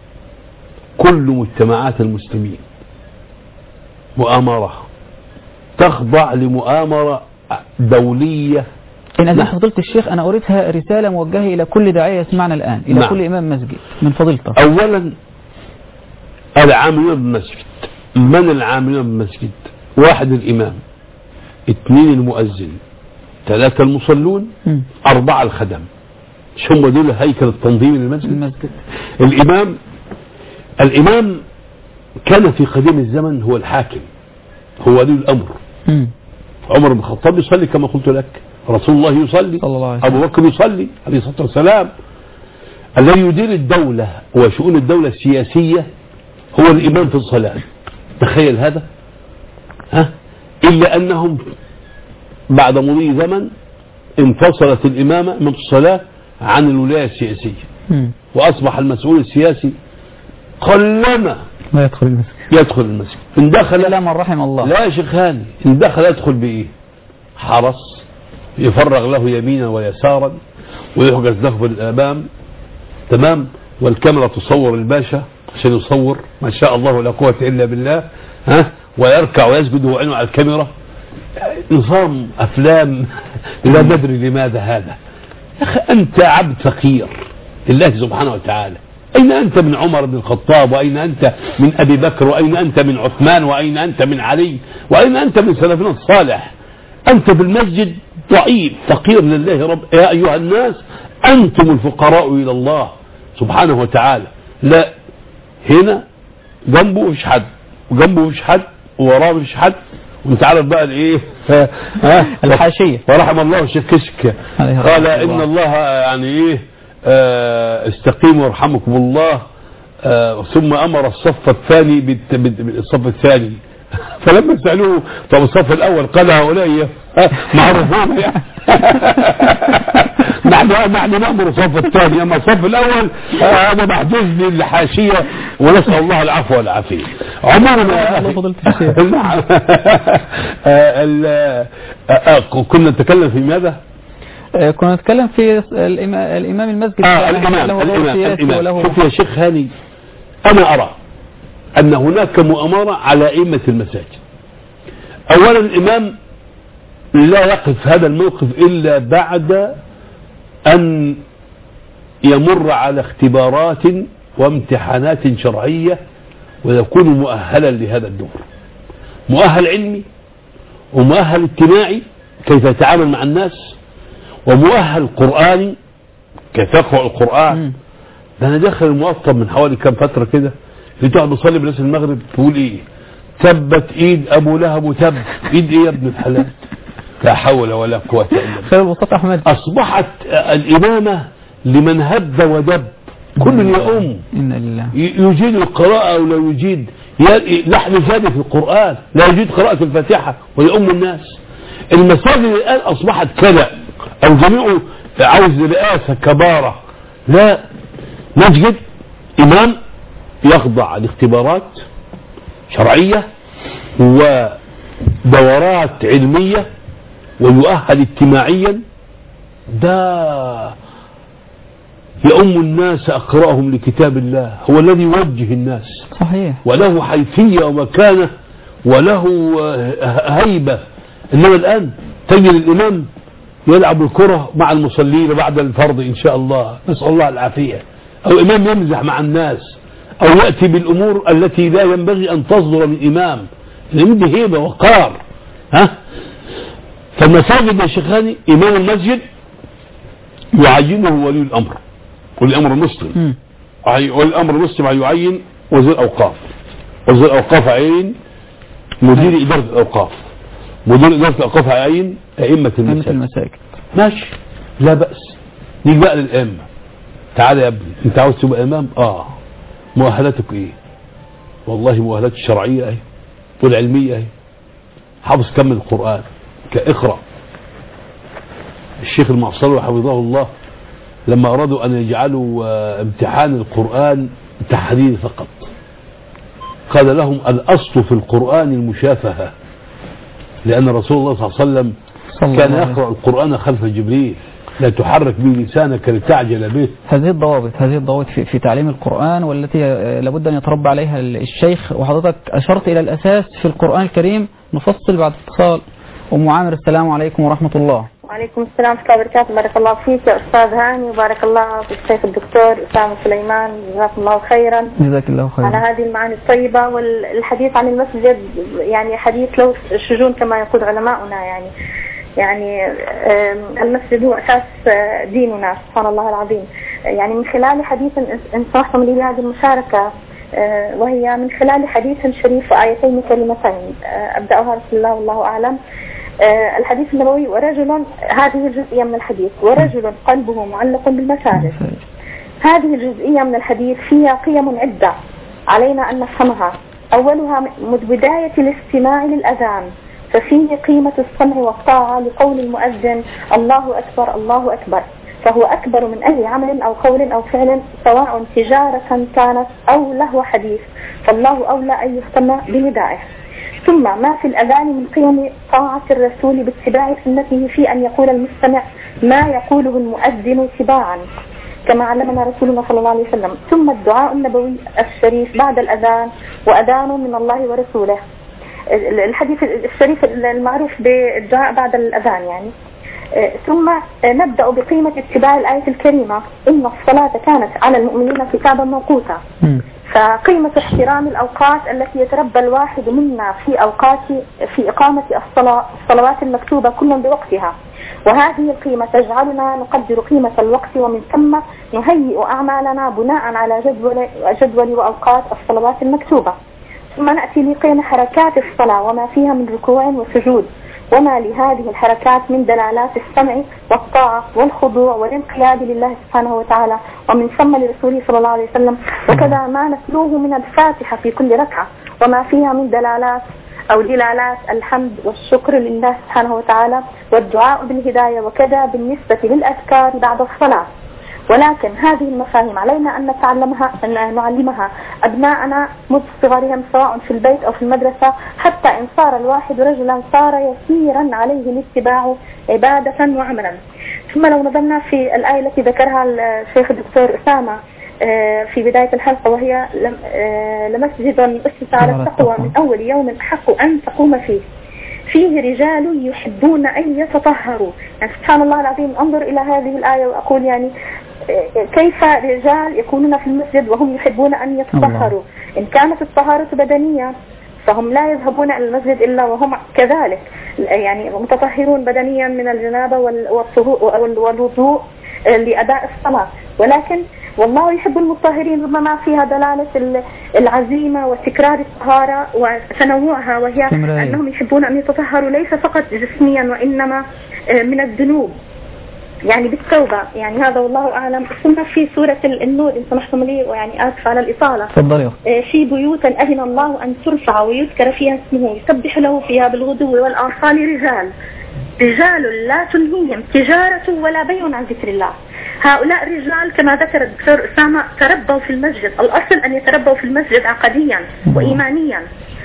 كل مجتمعات المسلمين مؤامرة تخضع لمؤامرة دولية. إن أذن فضيلة الشيخ أنا أريدها رسالة موجهة إلى كل داعية يسمعنا الآن، إلى نعم. كل إمام مسجد من فضيلته. أولا العاملون بالمسجد. من العاملون بالمسجد؟ واحد الإمام، اثنين المؤذن، ثلاثة المصلون، م. أربعة الخدم. هم دول هيكل التنظيم للمسجد. المسجد. الإمام الإمام كان في قديم الزمن هو الحاكم، هو ولي الأمر. م. عمر بن الخطاب يصلي كما قلت لك، رسول الله يصلي، صلى الله عليه وسلم. أبو بكر يصلي عليه الصلاة والسلام. الذي يدير الدولة وشؤون الدولة السياسية هو الإمام في الصلاة. تخيل هذا. ها؟ إلا أنهم بعد مضي زمن انفصلت الإمامة من الصلاة عن الولاية السياسية، م. وأصبح المسؤول السياسي قلما لا يدخل المسجد. يدخل المسجد. إن دخل لا من رحم الله. لا يا شيخ هاني، إن دخل يدخل بإيه؟ حرس يفرغ له يمينا ويسارا ويحجز له بالأمام، تمام، والكاميرا تصور الباشا عشان يصور، ما شاء الله لا قوة إلا بالله، ها، ويركع ويسجد وعينه على الكاميرا. نظام أفلام لا ندري لماذا هذا. يا أخي أنت عبد فقير لله سبحانه وتعالى. أين أنت من عمر بن الخطاب؟ وأين أنت من أبي بكر؟ وأين أنت من عثمان؟ وأين أنت من علي؟ وأين أنت من سلفنا الصالح؟ أنت في المسجد ضعيف فقير لله رب. يا أيها الناس أنتم الفقراء إلى الله سبحانه وتعالى. لا، هنا جنبه مش حد، وجنبه مش حد، ووراه مش حد، وانت عارف بقى الايه الحاشيه. ورحم الله الشيخ كشك قال ان الله يعني ايه اه استقيموا وارحمكم الله، اه ثم امر الصف الثاني بالصف الثاني. فلما سالوه طب الصف الاول قال هؤلاء معروفون يعني نحن نحن نامر الصف الثاني، اما الصف الاول هذا آه محجوز للحاشيه، ونسال الله العفو والعافيه. عموما كنا نتكلم في ماذا؟ كنا نتكلم في الامام المسجد. آه الامام الامام شوف يا شيخ هاني، انا ارى ان هناك مؤامره على ائمه المساجد. اولا الامام لا يقف هذا الموقف إلا بعد أن يمر على اختبارات وامتحانات شرعية ويكون مؤهلا لهذا الدور، مؤهل علمي ومؤهل اجتماعي كيف يتعامل مع الناس، ومؤهل قرآني كيف يقرأ القرآن. ده أنا داخل الموطن من حوالي كم فترة كده، بتقعد بصلي بناس المغرب تقول إيه؟ تبت إيد أبو لهب وتب إيد إيه يا ابن الحلال؟ لا حول ولا قوة إلا بالله. أصبحت الإمامة لمن هب ودب، كل يؤم يجيد القراءة أو لا يجيد، لحن زاد في القرآن، لا يجيد قراءة الفاتحة ويؤم الناس. المساجد الآن أصبحت كذا، الجميع عاوز رئاسة كبارة. لا، نجد إمام يخضع لاختبارات شرعية ودورات علمية ويؤهل اجتماعيا، ده يؤم الناس أقرأهم لكتاب الله، هو الذي يوجه الناس. صحيح. وله حيثية ومكانة وله هيبة. إنما الآن تجد الإمام يلعب الكرة مع المصلين بعد الفرض إن شاء الله، نسأل الله العافية، أو إمام يمزح مع الناس، أو يأتي بالأمور التي لا ينبغي أن تصدر من إمام، لأن دي هيبة وقار. ها؟ فالمساجد يا شيخاني إمام المسجد يعينه ولي الأمر، ولي الأمر المسلم، ولي الأمر المسلم يعين وزير الأوقاف، وزير الأوقاف يعين مدير إدارة الأوقاف، مدير إدارة الأوقاف يعين أئمة المساجد. المساجد ماشي، لا بأس. نيجي بقى للأئمة. تعالى يا ابني، أنت عاوز تبقى إمام؟ آه مؤهلاتك إيه؟ والله مؤهلات الشرعية أهي والعلمية أهي، حافظ كم القرآن كاقرأ. الشيخ المعصلي حفظه الله لما أرادوا أن يجعلوا امتحان القرآن تحرير فقط، قال لهم الأصل في القرآن المشافهة، لأن رسول الله صلى الله عليه وسلم كان يقرأ القرآن خلف جبريل لا تحرك به لسانك لتعجل به. هذه الضوابط هذه الضوابط في, في تعليم القرآن، والتي لابد أن يتربى عليها الشيخ. وحضرتك أشرت إلى الأساس في القرآن الكريم. نفصل بعد اتصال. أم عامر، السلام عليكم ورحمة الله. وعليكم السلام ورحمة الله وبركاته. بارك الله فيك يا أستاذ هاني، وبارك الله في الشيخ الدكتور أسامة سليمان، جزاكم الله خيرا. جزاك الله خيرا على هذه المعاني الطيبة. والحديث عن المسجد يعني حديث له شجون كما يقول علماؤنا. يعني يعني المسجد هو أساس ديننا سبحان الله العظيم. يعني من خلال حديث إن سمحتم لي هذه المشاركة، وهي من خلال حديث شريف وآيتين كلمتين أبدأها بسم الله والله أعلم. الحديث النبوي: ورجل، هذه الجزئية من الحديث: ورجل قلبه معلق بالمساجد. هذه الجزئية من الحديث فيها قيم عدة علينا أن نفهمها. أولها من بداية الاستماع للأذان، ففيه قيمة السمع والطاعة لقول المؤذن الله أكبر الله أكبر، فهو أكبر من أي عمل أو قول أو فعل، سواء تجارة كانت أو لهو حديث، فالله أولى أن يستمع بندائه. ثم ما في الأذان من قيم طاعة الرسول باتباع سنته في أن يقول المستمع ما يقوله المؤذن تباعا كما علمنا رسولنا صلى الله عليه وسلم. ثم الدعاء النبوي الشريف بعد الأذان، وأذان من الله ورسوله. الحديث الشريف المعروف بالدعاء بعد الأذان يعني. ثم نبدأ بقيمة اتباع الآية الكريمة: إن الصلاة كانت على المؤمنين كتابا موقوتا. فقيمة احترام الأوقات التي يتربى الواحد منا في أوقات في إقامة الصلاة الصلوات المكتوبة كل بوقتها، وهذه القيمة تجعلنا نقدر قيمة الوقت، ومن ثم نهيئ أعمالنا بناء على جدول, جدول وأوقات الصلوات المكتوبة. ثم نأتي لقيم حركات الصلاة وما فيها من ركوع وسجود، وما لهذه الحركات من دلالات السمع والطاعة والخضوع والانقياد لله سبحانه وتعالى، ومن ثم لرسوله صلى الله عليه وسلم. وكذا ما نتلوه من الفاتحة في كل ركعة وما فيها من دلالات أو دلالات الحمد والشكر لله سبحانه وتعالى والدعاء بالهداية، وكذا بالنسبة للأذكار بعد الصلاة. ولكن هذه المفاهيم علينا أن نتعلمها أن نعلمها أبناءنا منذ صغرهم، سواء في البيت أو في المدرسة، حتى إن صار الواحد رجلا صار يسيرا عليه الاتباع عبادة وعملا. ثم لو نظرنا في الآية التي ذكرها الشيخ الدكتور أسامة في بداية الحلقة، وهي لمسجد أسس على التقوى من أول يوم أحق أن تقوم فيه، فيه رجال يحبون أن يتطهروا. يعني سبحان الله العظيم، أنظر إلى هذه الآية وأقول يعني كيف رجال يكونون في المسجد وهم يحبون أن يتطهروا. إن كانت الطهارة بدنية فهم لا يذهبون إلى المسجد إلا وهم كذلك، يعني متطهرون بدنيا من الجنابة والوضوء لأداء الصلاة. ولكن والله يحب المطهرين، ربما فيها دلالة العزيمة وتكرار الطهارة وتنوعها، وهي أنهم يحبون أن يتطهروا ليس فقط جسميا وإنما من الذنوب يعني بالتوبة. يعني هذا والله أعلم. ثم في سورة النور إن سمحتم لي، ويعني آسف على الإطالة، في بيوتا أذن الله أن ترفع ويذكر فيها اسمه يسبح له فيها بالغدو والآصال رجال رجال لا تلهيهم تجارة ولا بيع عن ذكر الله. هؤلاء الرجال كما ذكر الدكتور أسامة تربوا في المسجد. الأصل أن يتربوا في المسجد عقديا وإيمانيا.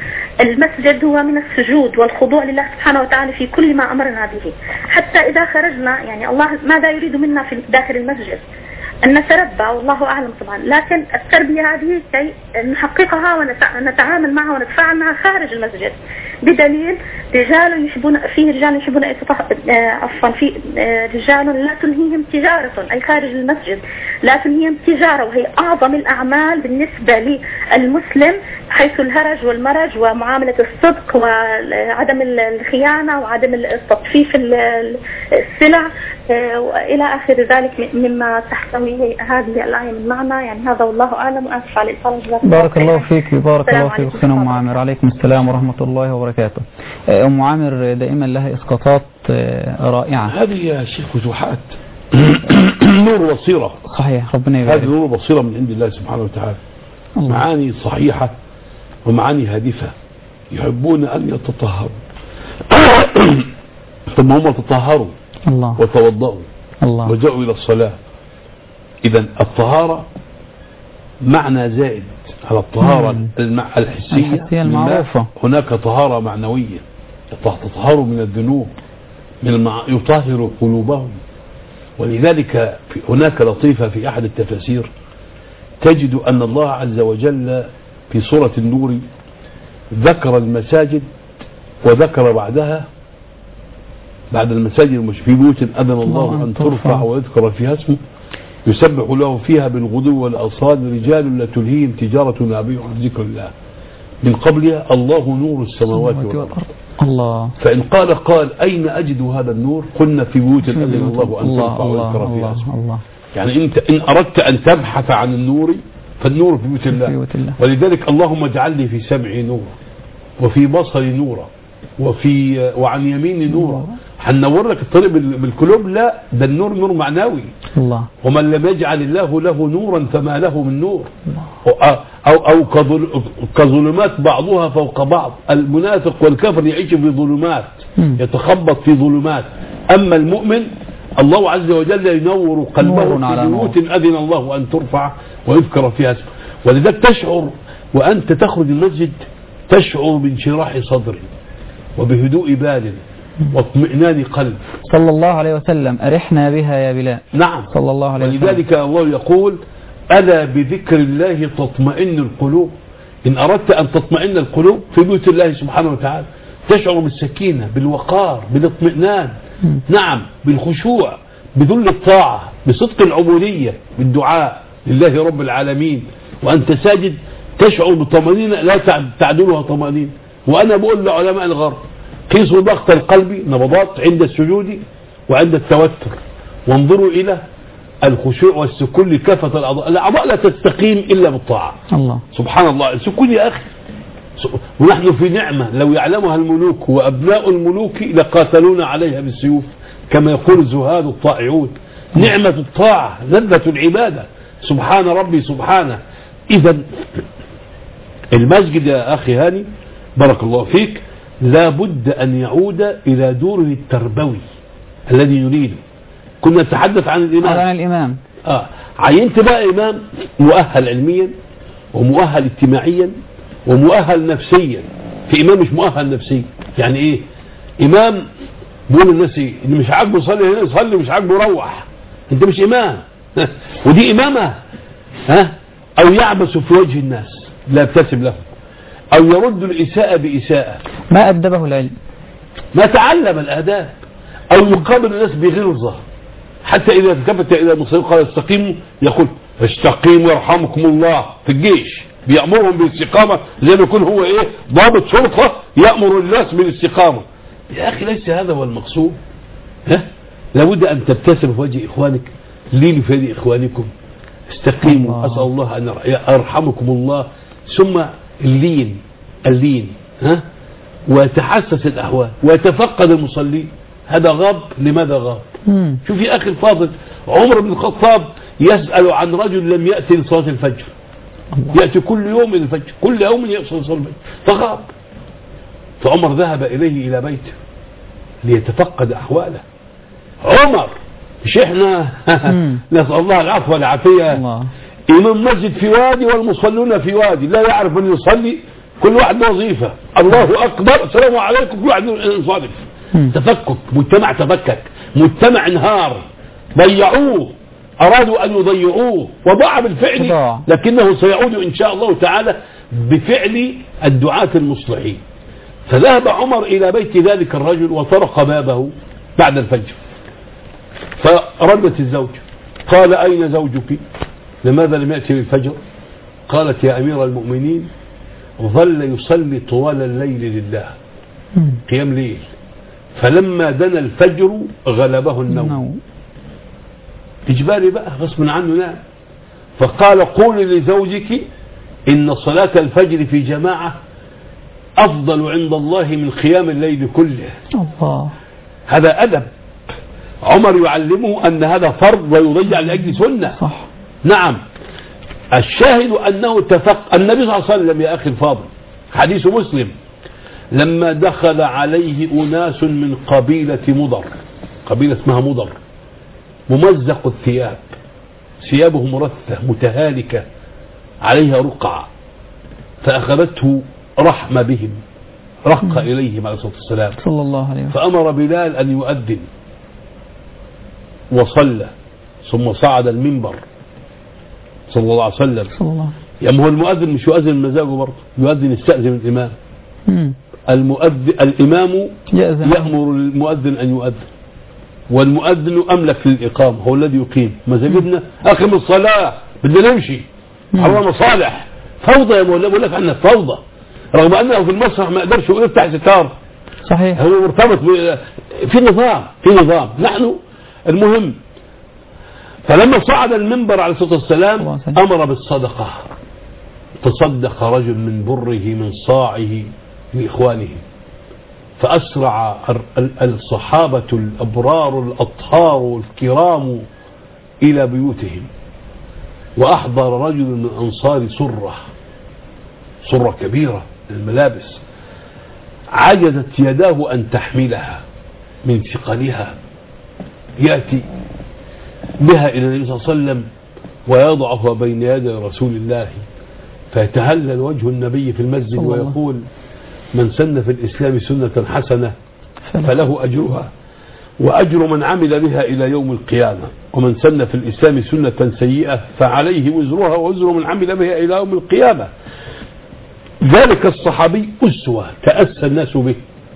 المسجد هو من السجود والخضوع لله سبحانه وتعالى في كل ما أمرنا به، حتى إذا خرجنا يعني الله ماذا يريد منا في داخل المسجد؟ أن نتربى والله أعلم طبعا، لكن التربية هذه كي نحققها ونتعامل معها ونتفاعل معها خارج المسجد، بدليل رجال يحبون فيه رجال يحبون عفوا في رجال لا تلهيهم تجارة، أي خارج المسجد لا تلهيهم تجارة، وهي أعظم الأعمال بالنسبة للمسلم، حيث الهرج والمرج ومعاملة الصدق وعدم الخيانة وعدم التطفيف السلع إلى آخر ذلك مما تحتوي هذه الآية من معنى. يعني هذا والله أعلم، وأسف على الإطالة. بارك الله فيك. بارك الله فيك أختنا أم عامر. عليكم السلام ورحمة الله وبركاته. أم عامر دائما لها إسقاطات رائعة. هذه يا شيخ فتوحات نور بصيرة. صحيح، ربنا يبارك. هذه نور بصيرة من عند الله سبحانه وتعالى. الله. معاني صحيحة ومعاني هادفة، يحبون أن يتطهروا ثم هم تطهروا الله وتوضأوا الله وجاءوا إلى الصلاة. إذا الطهارة معنى زائد على الطهارة الحسية, الحسية المعروفة. هناك طهارة معنوية، تطهروا من الذنوب، من المع... يطهر قلوبهم ولذلك هناك لطيفة في أحد التفاسير تجد أن الله عز وجل في سورة النور ذكر المساجد وذكر بعدها بعد المساجد مش في بيوت أذن الله أن ترفع ويذكر فيها اسمه يسبح له فيها بالغدو والأصال رجال لا تلهيهم تجارة ولا بيع عن ذكر الله من قبلها الله نور السماوات والأرض. الله. فإن قال قال أين أجد هذا النور قلنا في بيوت أذن الله أن ترفع ويذكر فيها اسمه. يعني أنت إن أردت أن تبحث عن النور فالنور في بيوت الله. بيوت الله. ولذلك اللهم اجعل لي في سمعي نور وفي بصري نورا وفي وعن يميني نورا. هننور لك الطريق بالقلوب؟ لا، ده النور نور معنوي. الله. ومن لم يجعل الله له نورا فما له من نور. الله. أو أو كظلمات بعضها فوق بعض. المنافق والكافر يعيش في ظلمات يتخبط في ظلمات. أما المؤمن الله عز وجل ينور قلبه في بيوت أذن الله أن ترفع ويذكر فيها اسمه. ولذلك تشعر وأنت تخرج المسجد تشعر بانشراح صدر وبهدوء بال واطمئنان قلب. صلى الله عليه وسلم أرحنا بها يا بلال. نعم صلى الله عليه وسلم. ولذلك الله يقول ألا بذكر الله تطمئن القلوب. إن أردت أن تطمئن القلوب في بيوت الله سبحانه وتعالى تشعر بالسكينة بالوقار بالاطمئنان. نعم بالخشوع بذل الطاعة بصدق العبودية بالدعاء لله رب العالمين وأنت ساجد تشعر بطمأنينة لا تعدلها طمأنينة. وأنا بقول لعلماء الغرب قيسوا ضغط القلب نبضات عند السجود وعند التوتر وانظروا إلى الخشوع والسكون لكافة الأعضاء. الأعضاء لا تستقيم إلا بالطاعة. الله. سبحان الله. السكون يا أخي ونحن في نعمة لو يعلمها الملوك وأبناء الملوك لقاتلون عليها بالسيوف كما يقول الزهاد الطائعون. نعمة الطاعة لذة العبادة. سبحان ربي سبحانه. إذا المسجد يا أخي هاني بارك الله فيك لا بد أن يعود إلى دوره التربوي الذي يريده. كنا نتحدث عن الإمام عن الإمام آه. عينت بقى إمام مؤهل علميا ومؤهل اجتماعيا ومؤهل نفسيا. في إمام مش مؤهل نفسيا. يعني إيه إمام بيقول الناس إيه اللي مش عاجبه يصلي هنا يصلي مش عاجبه يروح. أنت مش إمام ودي إمامة ها أو يعبس في وجه الناس لا يبتسم له أو يرد الإساءة بإساءة. ما أدبه العلم ما تعلم الآداب أو يقابل الناس بغلظة حتى إذا التفت إلى المصريين قال استقيموا يقول استقيموا يرحمكم الله. في الجيش بيأمرهم بالاستقامة زي ما يكون هو إيه ضابط شرطة يأمر الناس بالاستقامة. يا أخي ليس هذا هو المقصود. ها لابد أن تبتسم في وجه إخوانك لين في يد إخوانكم استقيموا الله. أسأل الله أن أرحمكم الله. ثم اللين اللين ها ويتحسس الأحوال ويتفقد المصلين. هذا غاب. لماذا غاب؟ مم. شوف يا أخي الفاضل عمر بن الخطاب يسأل عن رجل لم يأتي لصلاة الفجر الله. يأتي كل يوم الفجر كل يوم يأتي لصلاة الفجر فغاب. فعمر ذهب إليه إلى بيته ليتفقد أحواله. عمر مش احنا نسأل الله العفو والعافية. إمام مسجد في وادي والمصلون في وادي لا يعرف من يصلي كل واحد وظيفة. الله أكبر السلام عليكم كل واحد ينصرف. تفكك مجتمع تفكك مجتمع انهار ضيعوه أرادوا أن يضيعوه وضاع بالفعل لكنه سيعود إن شاء الله تعالى بفعل الدعاة المصلحين. فذهب عمر إلى بيت ذلك الرجل وطرق بابه بعد الفجر فردت الزوج قال أين زوجك لماذا لم يأتي بالفجر؟ قالت يا أمير المؤمنين ظل يصلي طوال الليل لله قيام ليل فلما دنا الفجر غلبه النوم. إجباري بقى غصب عنه نام. فقال قولي لزوجك إن صلاة الفجر في جماعة أفضل عند الله من قيام الليل كله. الله. هذا أدب. عمر يعلمه أن هذا فرض ويضيع لأجل سنة. صح. نعم. الشاهد أنه تفق النبي صلى الله عليه وسلم يا أخي الفاضل حديث مسلم لما دخل عليه أناس من قبيلة مضر قبيلة اسمها مضر ممزق الثياب ثيابه مرثة متهالكة عليها رقع فأخذته رحمة بهم رق إليهم عليه الصلاة والسلام صلى الله عليه وسلم فأمر بلال أن يؤذن وصلى ثم صعد المنبر صلى الله عليه وسلم. صلى الله. يعني هو المؤذن مش يؤذن مزاجه برضه، يؤذن يستأذن الإمام. مم. المؤذن الإمام يأذن. يأمر المؤذن أن يؤذن، والمؤذن أملك للإقامة، هو الذي يقيم. مزاجنا أقم الصلاة بدنا نمشي حرام مصالح، فوضى يا مولانا، بقول لك عنها فوضى، رغم أنه في المسرح ما يقدرش يفتح ستار. صحيح. هو مرتبط في نظام، في نظام. نحن المهم، فلما صعد المنبر عليه الصلاة والسلام أمر بالصدقة، تصدق رجل من بره من صاعه لإخوانه، فأسرع الصحابة الأبرار الأطهار الكرام إلى بيوتهم، وأحضر رجل من أنصار سرة سرة كبيرة من الملابس عجزت يداه أن تحملها من ثقلها، يأتي بها إلى النبي صلى الله عليه وسلم ويضعها بين يدي رسول الله، فيتهلل وجه النبي في المسجد ويقول: من سن في الإسلام سنة حسنة فله أجرها وأجر من عمل بها إلى يوم القيامة، ومن سن في الإسلام سنة سيئة فعليه وزرها ووزر من عمل بها إلى يوم القيامة. ذلك الصحابي أسوة تأسى الناس به.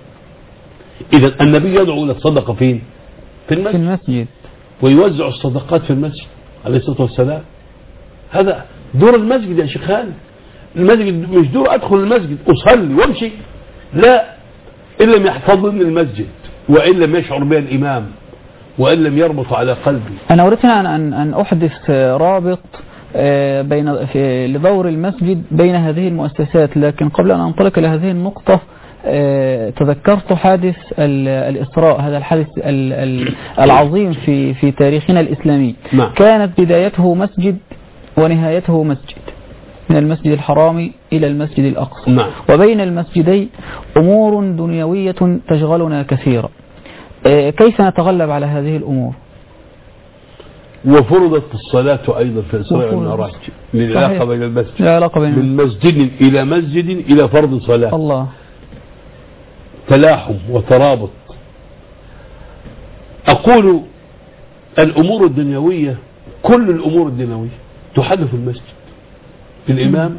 إذا النبي يدعو إلى الصدقة فين؟ في المسجد, في المسجد. ويوزع الصدقات في المسجد عليه الصلاة والسلام. هذا دور المسجد يا شيخان. المسجد مش دور أدخل المسجد أصلي وامشي، لا، إن لم يحفظني المسجد، وإن لم يشعر بها الإمام، وإن لم يربط على قلبي. أنا أردت أن أن أحدث رابط بين في لدور المسجد بين هذه المؤسسات، لكن قبل أن أنطلق إلى هذه النقطة تذكرت حادث الإسراء، هذا الحادث العظيم في في تاريخنا الإسلامي. نعم. كانت بدايته مسجد ونهايته مسجد، من المسجد الحرام إلى المسجد الأقصى. نعم. وبين المسجدين أمور دنيوية تشغلنا كثيرا. كيف نتغلب على هذه الأمور؟ وفرضت الصلاة أيضا في الإسراء والمعراج للعلاقة بين المسجد، من مسجد إلى مسجد إلى فرض صلاة. الله. تلاحم وترابط. أقول الأمور الدنيوية، كل الأمور الدنيوية تحدث المسجد. الإمام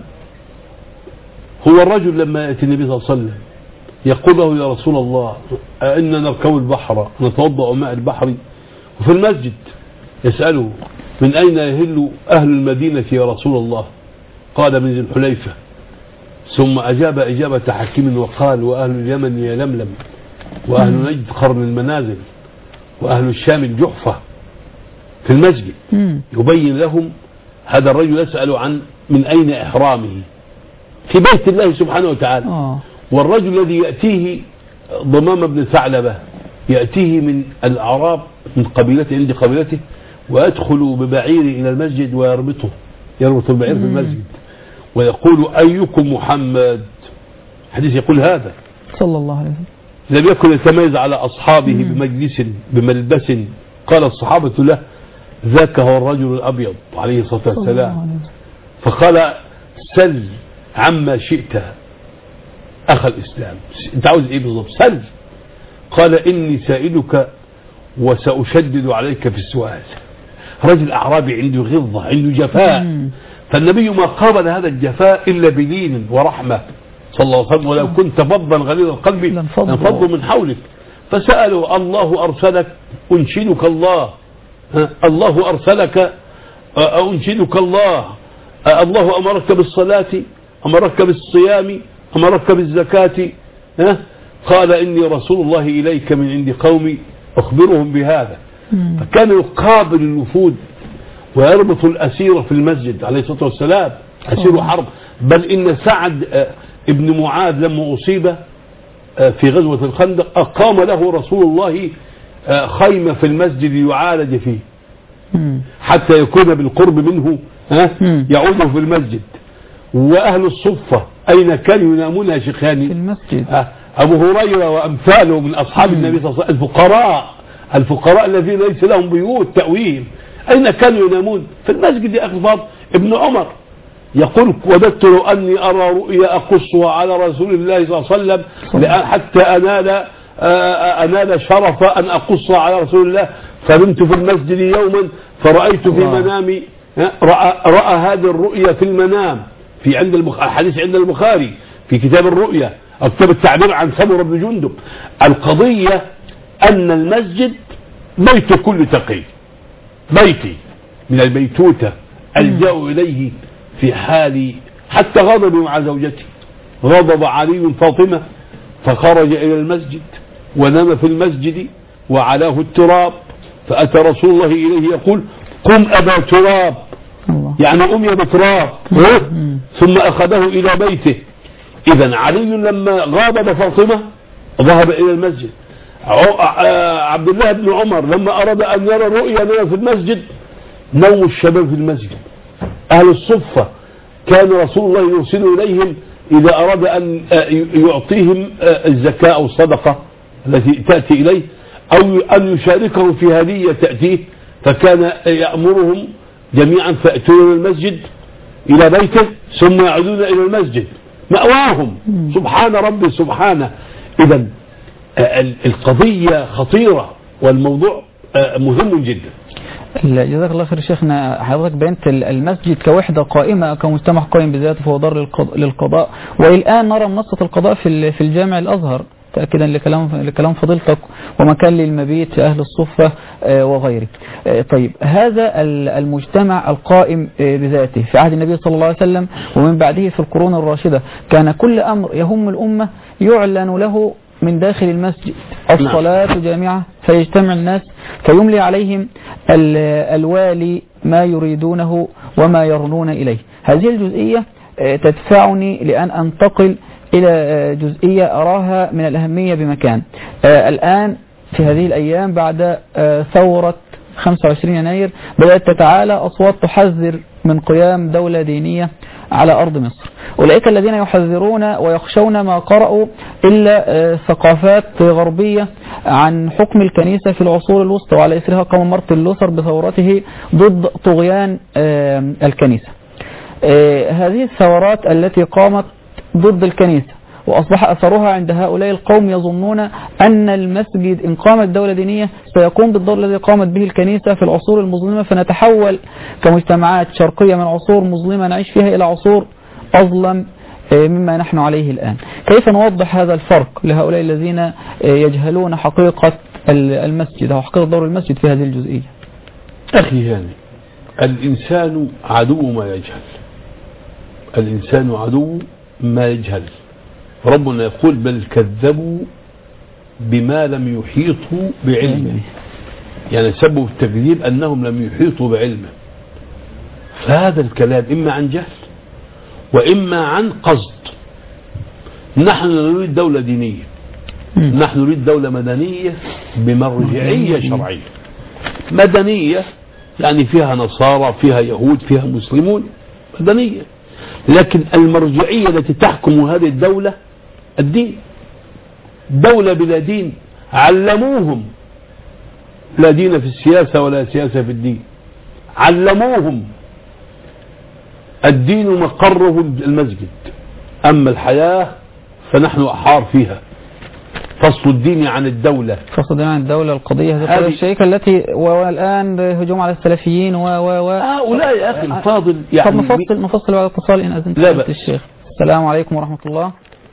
هو الرجل لما يأتي النبي صلى الله عليه وسلم يقول له: يا رسول الله، أئنا نركب البحر نتوضأ ماء البحر، وفي المسجد يسأله: من أين يهل أهل المدينة يا رسول الله؟ قال: من ذي الحليفة. ثم أجاب إجابة حكيم وقال: وأهل اليمن يلملم، وأهل نجد قرن المنازل، وأهل الشام الجحفة. في المسجد يبين لهم. هذا الرجل يسأل عن من أين إحرامه في بيت الله سبحانه وتعالى. آه. والرجل الذي يأتيه ضمام بن ثعلبة يأتيه من الأعراب من قبيلته عند قبيلته، ويدخل ببعيره إلى المسجد ويربطه، يربط البعير في المسجد ويقول: أيكم محمد؟ حديث يقول هذا صلى الله عليه وسلم. لم يكن يتميز على أصحابه بمجلس بملبس. قال الصحابة له: ذاك هو الرجل الأبيض عليه الصلاة والسلام. فقال: سل عما شئت أخ الإسلام، أنت عاوز إيه بالضبط؟ سل. قال: إني سائلك وسأشدد عليك في السؤال. رجل أعرابي عنده غلظة، عنده جفاء، فالنبي ما قابل هذا الجفاء إلا بلين ورحمة صلى الله عليه وسلم، ولو كنت فظا غليظ القلب لانفضوا من حولك. فسألوا: الله أرسلك؟ أنشدك الله. الله أرسلك؟ أنشدك الله. الله أمرك بالصلاة، أمرك بالصيام، أمرك بالزكاة. قال: إني رسول الله إليك من عند قومي أخبرهم بهذا. فكان يقابل الوفود ويربط الأسير في المسجد عليه الصلاة والسلام، أسير حرب. بل إن سعد ابن معاذ لما أصيب في غزوة الخندق أقام له رسول الله خيمة في المسجد يعالج فيه حتى يكون بالقرب منه يعود في المسجد. وأهل الصفة أين كانوا ينامون يا شيخاني؟ في المسجد. أبو هريرة وأمثاله من أصحاب النبي صلى الله عليه وسلم، الفقراء الفقراء الذين ليس لهم بيوت تأويل، أين كانوا ينامون؟ في المسجد يا أخي فاضل. ابن عمر يقول: وددت لو أني أرى رؤيا أقصها على رسول الله صلى الله عليه وسلم حتى أنال أنال شرف أن أقصها على رسول الله، فنمت في المسجد يوما فرأيت في منامي رأى, رأى هذه الرؤيا في المنام في عند البخاري، حديث عند البخاري في كتاب الرؤيا أو كتاب التعبير عن سمرة بن جندب. القضية أن المسجد بيت كل تقي، بيتي من البيتوتة ألجأ إليه في حال حتى غضب مع زوجتي، غضب علي فاطمة فخرج إلى المسجد ونام في المسجد وعلاه التراب، فأتى رسول الله إليه يقول قم أبا تراب، يعني قم يا تراب، ثم أخذه إلى بيته. إذا علي لما غاضب فاطمة ذهب إلى المسجد. عبد الله بن عمر لما أراد أن يرى الرؤيا نام في المسجد، نوم الشباب في المسجد. أهل الصفة كان رسول الله يرسل إليهم إذا أراد أن يعطيهم الزكاة أو الصدقة التي تأتي إليه أو أن يشاركهم في هدية تأتيه، فكان يأمرهم جميعا فأتون المسجد إلى بيته ثم يعودون إلى المسجد مأواهم. سبحان ربي سبحانه. إذا القضية خطيرة والموضوع مهم جدا. جزاك الله خير شيخنا. حضرتك بينت المسجد كوحدة قائمة كمجتمع قائم بذاته فهو دار للقضاء، والآن نرى منصة القضاء في في الجامع الأزهر تأكيدا لكلام لكلام فضيلتك ومكان للمبيت في أهل الصفة وغيره. طيب هذا المجتمع القائم بذاته في عهد النبي صلى الله عليه وسلم ومن بعده في القرون الراشدة كان كل أمر يهم الأمة يعلن له من داخل المسجد. الصلاة جامعة فيجتمع الناس فيملي عليهم الوالي ما يريدونه وما يرنون إليه. هذه الجزئية تدفعني لأن أنتقل إلى جزئية أراها من الأهمية بمكان. الآن في هذه الأيام بعد ثورة خمسة وعشرين يناير بدأت تتعالى أصوات تحذر من قيام دولة دينية على أرض مصر. أولئك الذين يحذرون ويخشون ما قرأوا إلا ثقافات غربية عن حكم الكنيسة في العصور الوسطى، وعلى إثرها قام مارتن لوثر بثورته ضد طغيان الكنيسة. هذه الثورات التي قامت ضد الكنيسة وأصبح أثرها عند هؤلاء القوم يظنون أن المسجد إن قامت دولة دينية سيقوم بالدور الذي قامت به الكنيسة في العصور المظلمة، فنتحول كمجتمعات شرقية من عصور مظلمة نعيش فيها إلى عصور أظلم مما نحن عليه الآن. كيف نوضح هذا الفرق لهؤلاء الذين يجهلون حقيقة المسجد أو حقيقة دور المسجد في هذه الجزئية؟ أخي هاني، الإنسان عدو ما يجهل، الإنسان عدو ما يجهل. ربنا يقول بل كذبوا بما لم يحيطوا بعلمه، يعني سبب التكذيب أنهم لم يحيطوا بعلمه. فهذا الكلام إما عن جهل وإما عن قصد. نحن نريد دولة دينية، نحن نريد دولة مدنية بمرجعية شرعية. مدنية يعني فيها نصارى فيها يهود فيها مسلمون، مدنية. لكن المرجعية التي تحكم هذه الدولة الدين. دولة بلا دين علموهم لا دين في السياسة ولا سياسة في الدين، علموهم الدين مقره المسجد، أما الحياة فنحن أحار فيها. فصل الدين عن الدولة، فصل الدين عن الدولة القضية هذه الشركة التي والآن هجوم على السلفيين و و و هؤلاء يا أخي الفاضل. يعني طب نفصل نفصل بعد اتصال إن أذنت لا بأس. الشيخ. السلام عليكم ورحمة الله.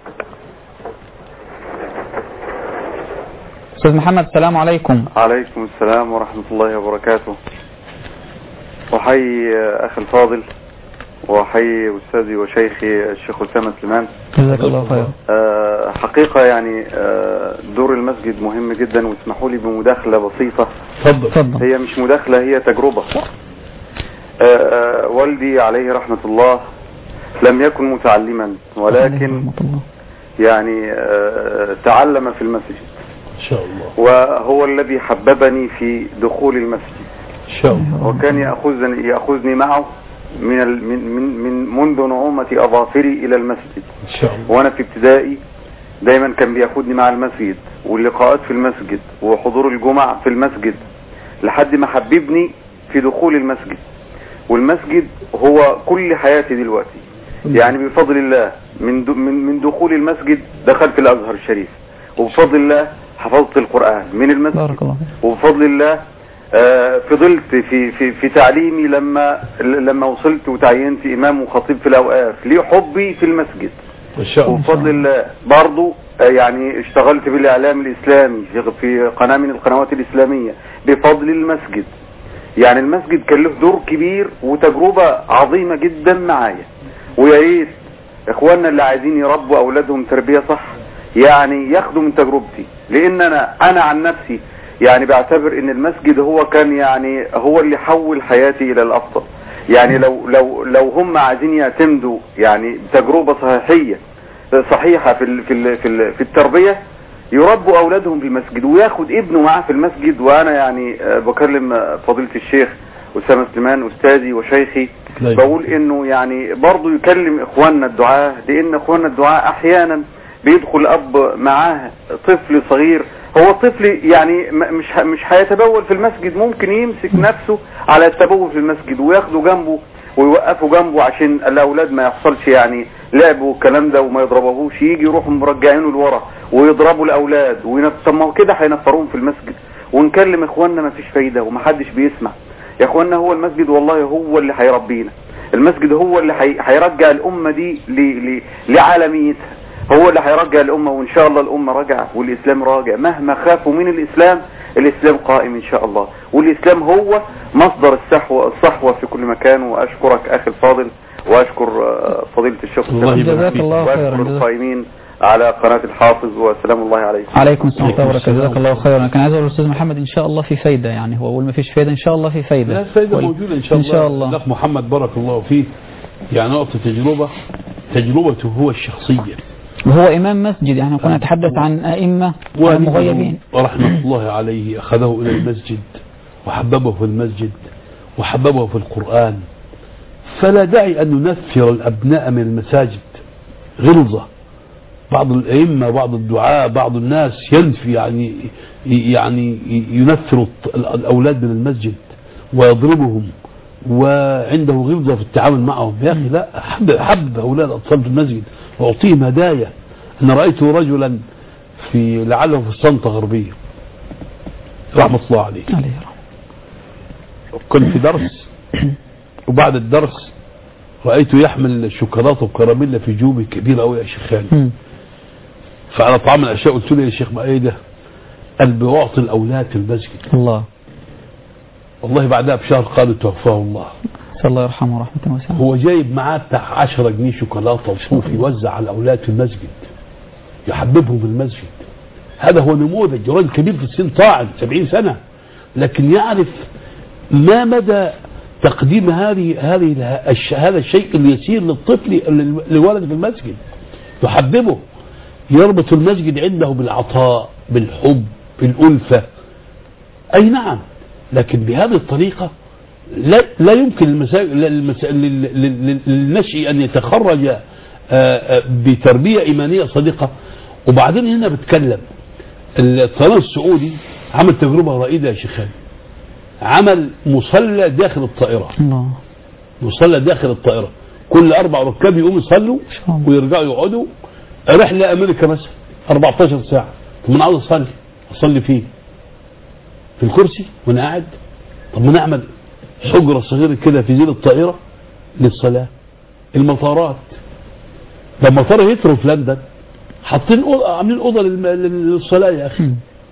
أستاذ محمد السلام عليكم. عليكم السلام ورحمة الله وبركاته. وحي أخي الفاضل وحي أستاذي وشيخي الشيخ أسامة سليمان، جزاك الله خير. أه حقيقة يعني أه دور المسجد مهم جدا، واسمحوا لي بمداخلة بسيطة. تفضل. هي مش مداخلة، هي تجربة. أه أه والدي عليه رحمة الله لم يكن متعلما، ولكن يعني أه تعلم في المسجد إن شاء الله، وهو الذي حببني في دخول المسجد إن شاء الله. وكان يأخذني يأخذني معه من ال من من من منذ نعومة أظافري إلى المسجد إن شاء الله. وأنا في ابتدائي دايما كان بياخدني مع المسجد واللقاءات في المسجد وحضور الجمعة في المسجد، لحد ما حببني في دخول المسجد. والمسجد هو كل حياتي دلوقتي. يعني بفضل الله من من من دخول المسجد دخلت الأزهر الشريف، وبفضل الله حفظت القرآن من المسجد، وبفضل الله فضلت في في في تعليمي لما لما وصلت وتعينت امام وخطيب في الاوقاف ليه حبي في المسجد وبفضل الله. برضو يعني اشتغلت بالاعلام الاسلامي في قناه من القنوات الاسلاميه بفضل المسجد. يعني المسجد كان له دور كبير وتجربه عظيمه جدا معايا. ويا ريت اخواننا اللي عايزين يربوا اولادهم تربيه صح يعني ياخدوا من تجربتي، لان انا انا عن نفسي يعني بعتبر ان المسجد هو كان يعني هو اللي حول حياتي الى الافضل. يعني لو لو لو هم عايزين يعتمدوا يعني تجربه صحيحيه صحيحه في ال في ال في, ال في التربيه يربوا اولادهم في المسجد وياخد ابنه معاه في المسجد. وانا يعني بكلم فضيله الشيخ اسامه سليمان استاذي وشيخي بقول انه يعني برضه يكلم اخواننا الدعاة، لان اخواننا الدعاة احيانا بيدخل اب معاه طفل صغير، هو الطفل يعني مش مش هيتبول في المسجد، ممكن يمسك نفسه على التبول في المسجد وياخده جنبه ويوقفه جنبه عشان الاولاد ما يحصلش يعني لعب والكلام ده وما يضربوهوش، يجي يروحوا مرجعينه لورا ويضربوا الاولاد وينفروا كده هينفروهم في المسجد. ونكلم اخواننا ما فيش فايده ومحدش بيسمع. يا اخواننا هو المسجد والله هو اللي هيربينا، المسجد هو اللي هيرجع الامه دي لعالميتها، هو اللي هيرجع الامه. وان شاء الله الامه راجعه والاسلام راجع، مهما خافوا من الاسلام الاسلام قائم ان شاء الله، والاسلام هو مصدر الصحوه الصحوه في كل مكان. واشكرك اخي الفاضل واشكر فضيله الشيخ جزاك الله خيرا واشكر القائمين على قناه الحافظ وسلام الله عليكم. عليكم السلام ورحمه الله وبركاته. جزاك الله خيرا. كان عايز اقول للاستاذ محمد ان شاء الله في فايده، يعني هو اقول ما فيش فايده ان شاء الله في فايده. لا الفايده موجوده ان شاء الله. ان شاء الله الاخ محمد بارك الله فيه يعني نقطه تجربه تجربته هو الشخصيه، وهو إمام مسجد. يعني كنا نتحدث عن أئمة مغيبين ورحمة الله عليه أخذه إلى المسجد وحببه في المسجد وحببه في القرآن. فلا داعي أن ننفر الأبناء من المساجد غلظة. بعض الأئمة بعض الدعاء بعض الناس ينفي يعني يعني ينفر الأولاد من المسجد ويضربهم وعنده غلظة في التعامل معهم. يا أخي لا، حب, حب أولاد أطفال في المسجد وأعطيهم هدايا. أنا رأيت رجلا في لعله في الصنطة غربية رحمة الله عليه، كنت في درس وبعد الدرس رأيته يحمل الشوكولاتة وكراميلا في جوبي كبيرة أوي يا شيخان. فعلى طعام العشاء قلت له يا شيخ ما إيه ده؟ قال بيعطي الأولاد في المسجد. الله والله بعدها بشهر قالوا توفاه الله، صلى الله يرحمه ورحمة وسلم. هو جايب معاه بتاع عشرة جنيه شوكولاته وصوف يوزع على الاولاد في المسجد يحببهم في المسجد. هذا هو نموذج راجل كبير في السن طاعن سبعين سنة، لكن يعرف ما مدى تقديم هذه هذه هذا الشيء اليسير للطفل للولد في المسجد، يحببه، يربط المسجد عنده بالعطاء بالحب بالألفة. اي نعم، لكن بهذه الطريقة لا, لا يمكن للنشء أن يتخرج بتربية إيمانية صادقة. وبعدين هنا بتكلم الطيران السعودي عمل تجربة رائدة يا شيخان، عمل مصلى داخل الطائرة. مصلى داخل الطائرة كل أربع ركاب يقوموا يصلوا ويرجعوا يقعدوا. رحلة أمريكا مثلا أربعة عشر ساعة، طب أنا عاوز أصلي أصلي فيه في الكرسي وأنا قاعد. طب ما نعمل حجرة صغيرة كده في زيل الطائرة للصلاة. المطارات لما مطار هيثرو في لندن حاطين عاملين أوضة للصلاة يا أخي،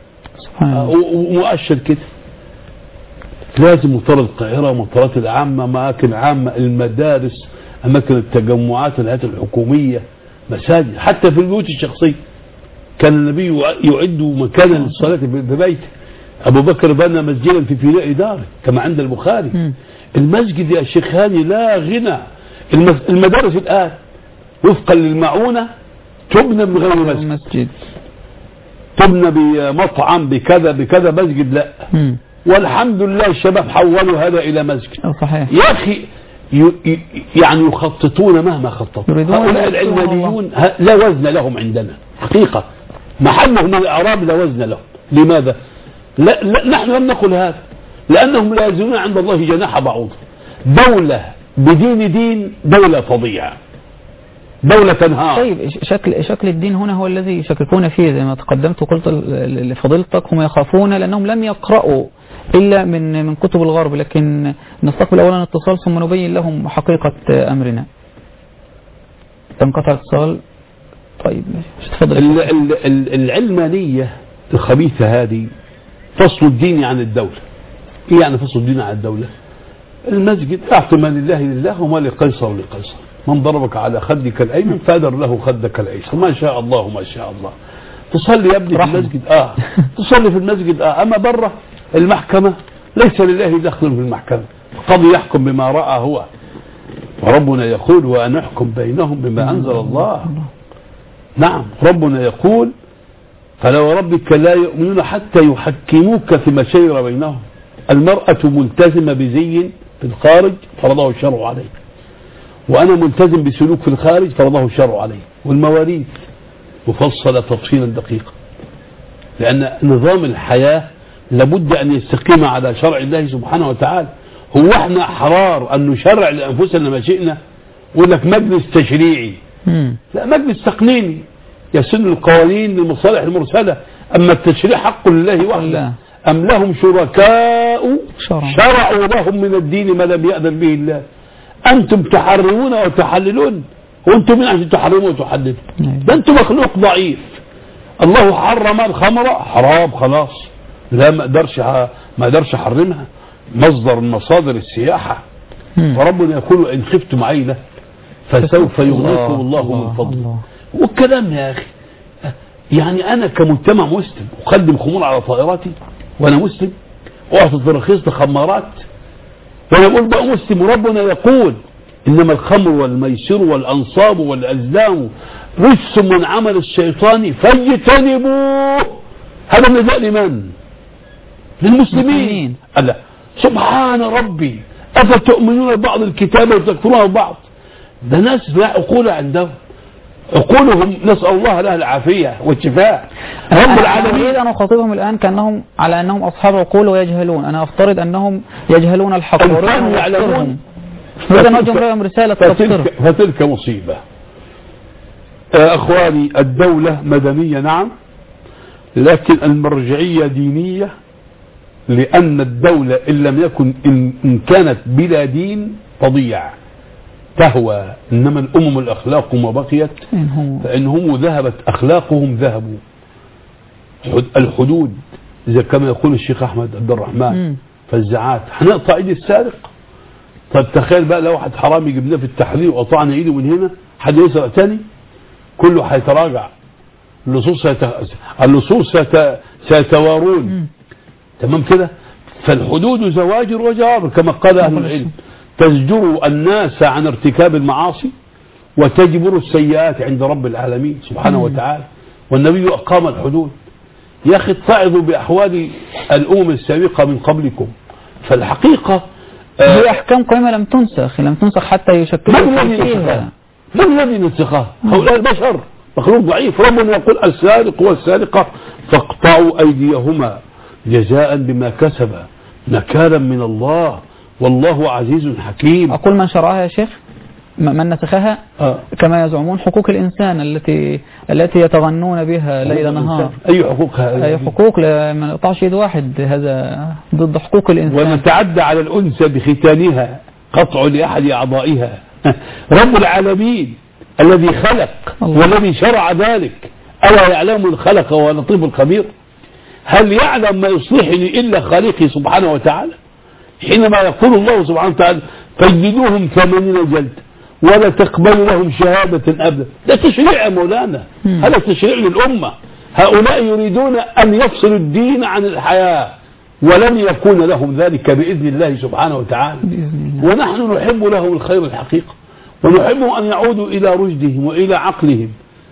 ومؤشر كده. لازم مطار القاهرة مطارات العامة أماكن عامة المدارس أماكن التجمعات الهيئات الحكومية مساجد، حتى في البيوت الشخصية كان النبي يعد مكانا للصلاة في بيته. أبو بكر بنى مسجدا في فناء داره كما عند البخاري. م. المسجد يا شيخ هاني لا غنى. المدارس الآن وفقا للمعونة تبنى من غير مسجد. مسجد تبنى بمطعم بكذا بكذا، مسجد لا. م. والحمد لله الشباب حولوا هذا إلى مسجد. صحيح يا أخي يعني يخططون مهما خططوا. هؤلاء العلمانيون لا وزن لهم عندنا حقيقة، محلهم من الأعراب لا وزن لهم. لماذا؟ لا, لا نحن لم نقل هذا، لأنهم لا يزنون عند الله جناح بعوضة. دولة بدين دين دولة تضيع، دولة تنهار. طيب شكل شكل الدين هنا هو الذي يشككون فيه، زي ما تقدمت وقلت لفضيلتك هم يخافون لأنهم لم يقرأوا إلا من من كتب الغرب، لكن نستقبل أولا اتصال ثم نبين لهم حقيقة أمرنا. تنقطع اتصال. طيب تفضل. العلمانية الخبيثة هذه فصل الدين عن الدولة. إيه يعني فصل الدين عن الدولة؟ المسجد أعطي ما لله لله وما لقيصر لقيصر، من ضربك على خدك الأيمن فادر له خدك الأيسر، ما شاء الله ما شاء الله. تصلي يا ابني في المسجد آه تصلي في المسجد آه أما بره المحكمة ليس لله دخل في المحكمة، القاضي يحكم بما رأى هو، وربنا يقول وأن نحكم بينهم بما أنزل الله. نعم ربنا يقول فلا وربك لا يؤمنون حتى يحكموك فيما شجر بينهم. المرأة ملتزمة بزي في الخارج فرضه الشرع عليه، وأنا ملتزم بسلوك في الخارج فرضه الشرع عليه. والمواريث مفصلة تفصيلا دقيقا، لأن نظام الحياة لابد أن يستقيم على شرع الله سبحانه وتعالى. هو احنا أحرار أن نشرع لأنفسنا ما شئنا؟ يقول لك مجلس تشريعي، لا مجلس تقنيني يسن القوانين للمصالح المرسلة، أما التشريع حق لله وحده. أم لهم شركاء شرعوا لهم من الدين ما لم يأذن به الله. أنتم تحرمون وتحللون، وأنتم من عشان تحرموا وتحللوا؟ ده أنتم مخلوق ضعيف. الله حرم الخمر حرام خلاص، لا ما أقدرش ما أقدرش أحرمها، مصدر من مصادر السياحة. فربنا يقول إن خفتم عيلة فسوف يغنيكم الله من فضله. والكلام يا أخي يعني أنا كمجتمع مسلم أقدم خمور على طائراتي وأنا مسلم، وأعطي ترخيص لخمارات وأنا أقول بقى مسلم، وربنا يقول إنما الخمر والميسر والأنصاب والأزلام رجس من عمل الشيطان فاجتنبوه. هذا نداء لمن؟ للمسلمين. ألا سبحان ربي أفتؤمنون بعض الكتاب وتكفرون بعض. ده ناس لا عقول عندهم، عقولهم نسأل الله لها العافية والشفاء. رب العالمين أريد أن أخاطبهم الآن كأنهم على أنهم أصحاب عقول ويجهلون. أنا أفترض أنهم يجهلون الحق كانوا يعلمون، إذا نوجه لهم رسالة تبصر. فتلك مصيبة. أخواني الدولة مدنية نعم، لكن المرجعية دينية، لأن الدولة إن لم يكن إن كانت بلا دين تضيع تهوى، إنما الأمم الأخلاق ما بقيت فإنهم ذهبت أخلاقهم ذهبوا. الحدود إذا كما يقول الشيخ أحمد عبد الرحمن فالزعات هنقطع إيد السارق. طب تخيل بقى لو واحد حرامي جبناه في التحرير وقطعنا إيده من هنا، حد يسرق تاني؟ كله هيتراجع، اللصوص سيت... اللصوص سيت... سيتوارون. تمام كده. فالحدود زواجر وجوابر كما قال أهل العلم، تزجر الناس عن ارتكاب المعاصي وتجبر السيئات عند رب العالمين سبحانه وتعالى. والنبي أقام الحدود. يا أخي اتعظوا بأحوال الأمم السابقة من قبلكم. فالحقيقة هي أحكام قائمة لم تنسخ لم تنسخ حتى يشكلوا فيها. من الذي نسخها؟ هؤلاء البشر مخلوق ضعيف. ربنا يقول السارق والسارقة فاقطعوا أيديهما جزاء بما كسبا نكالا من الله والله عزيز حكيم. أقول من شرعها يا شيخ، من نسخها آه. كما يزعمون حقوق الإنسان التي التي يتغنون بها ليل نهار. أي حقوقها؟ أي حقوق؟ ما نقطعش يد واحد، هذا ضد حقوق الإنسان. ومن تعدى على الأنثى بختانها قطع لأحد أعضائها. رب العالمين الذي خلق الله. والذي شرع ذلك ألا يعلم من خلق وهو اللطيف الخبير؟ هل يعلم ما يصلحني إلا خالقي سبحانه وتعالى؟ حينما يقول الله سبحانه وتعالى فجدوهم ثمانين جلد ولا تقبل لهم شهادة أبدا. ده تشريع يا مولانا، هذا تشريع للأمة. هؤلاء يريدون أن يفصلوا الدين عن الحياة ولن يكون لهم ذلك بإذن الله سبحانه وتعالى. ونحن نحب لهم الخير الحقيقة، ونحب أن يعودوا إلى رشدهم وإلى عقلهم،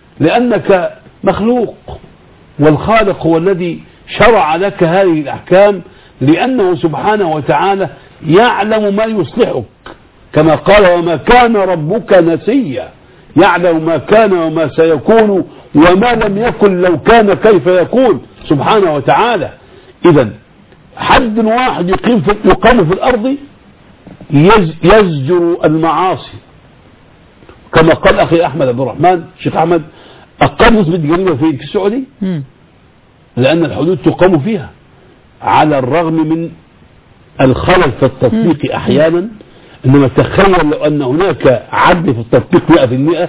لأنك مخلوق والخالق هو الذي شرع لك هذه الأحكام، لأنه سبحانه وتعالى يعلم ما يصلحك كما قال وما كان ربك نسيا، يعلم ما كان وما سيكون وما لم يكن لو كان كيف يكون سبحانه وتعالى. إذا حد واحد يقيم في يقام في الأرض يزجر المعاصي كما قال أخي أحمد عبد الرحمن الشيخ أحمد. أقام نسبة جريمة في السعودية لأن الحدود تقام فيها على الرغم من الخلل في التطبيق أحيانا، إنما تخيل لو أن هناك عدل في التطبيق مئة بالمئة.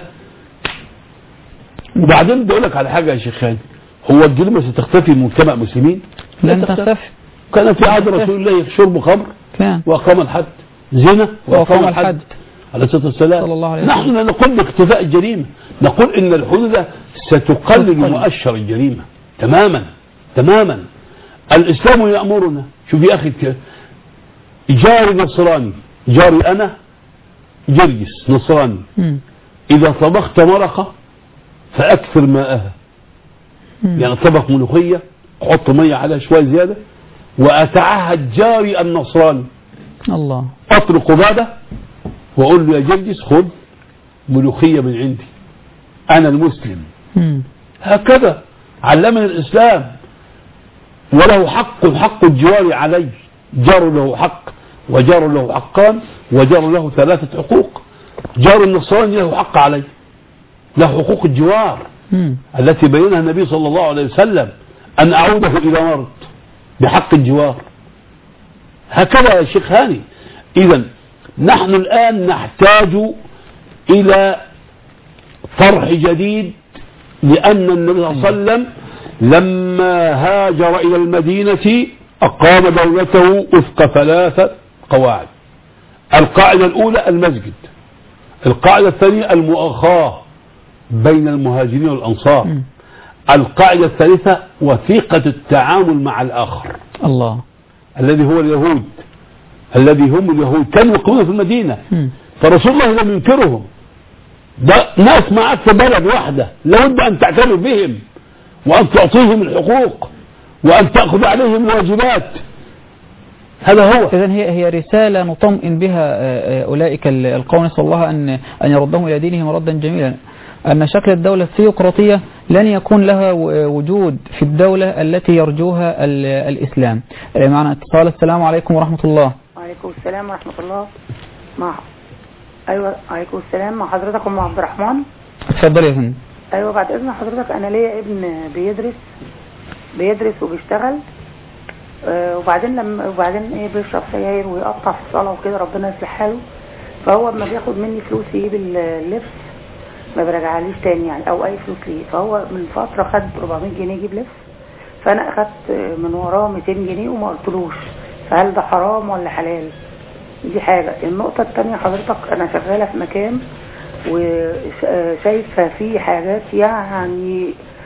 وبعدين بدي أقول لك على حاجة يا شيخان، هو الجريمة ستختفي من مجتمع مسلمين؟ لن تختفي. كان في عهد رسول الله شرب خمر وأقام الحد، زنا وأقام الحد عليه الصلاة والسلام. صلى الله عليه وسلم. نحن لا نقول باكتفاء الجريمة، نقول إن الحدود ستقلل مؤشر الجريمة تماما تماما. الإسلام يأمرنا، شوف يا أخي، جاري نصراني، جاري أنا جرجس نصراني، م. إذا طبخت مرقة فأكثر ماءها، م. يعني طبخ ملوخية حط مية عليها شوية زيادة، وأتعهد جاري النصراني الله أطرق بابه وأقول له يا جرجس خذ ملوخية من عندي أنا المسلم. م. هكذا علمنا الإسلام، وله حق حق الجوار عليه، جار له حق وجار له حقان وجار له ثلاثة حقوق. جار النصراني له حق عليه، له حقوق الجوار م. التي بينها النبي صلى الله عليه وسلم أن أعوده إلى مرض بحق الجوار. هكذا يا شيخ هاني. إذن نحن الآن نحتاج إلى طرح جديد، لأن النبي صلى الله عليه وسلم لما هاجر إلى المدينة أقام دولته وفق ثلاثة قواعد. القاعدة الأولى المسجد، القاعدة الثانية المؤاخاة بين المهاجرين والأنصار، القاعدة الثالثة وثيقة التعامل مع الآخر الله الذي هو اليهود، الذي هم اليهود كانوا يقيمون في المدينة، فرسول الله لم ينكرهم. ده ناس معك في بلد واحدة لابد أن تعترف بهم وأن تعطيهم الحقوق وأن تأخذ عليهم الواجبات. هذا هو. إذن هي هي رسالة نطمئن بها أولئك القوم، نسأل الله أن أن يردهم إلى دينهم ردا جميلا، أن شكل الدولة الثيوقراطية لن يكون لها وجود في الدولة التي يرجوها الإسلام. معنا اتصال. السلام عليكم ورحمة الله. وعليكم السلام ورحمة الله. مع أيوة عليكم السلام، مع حضرتك أم عبد الرحمن. اتفضل يا فندم. أيوة بعد إذن حضرتك، أنا ليا ابن بيدرس بيدرس وبيشتغل، آه وبعدين لما وبعدين إيه بيشرب سجاير ويقطع في الصلاة وكده، ربنا يصلح حاله. فهو لما بياخد مني فلوس يجيب اللبس ما برجعليش تاني يعني، او اي فلوس ليه. فهو من فترة خد أربعمية جنيه يجيب لبس، فانا اخدت من وراه مئتين جنيه وما قلتلوش. فهل ده حرام ولا حلال؟ دي حاجة. النقطة التانية حضرتك، انا شغالة في مكان وشايفة فيه حاجات يعني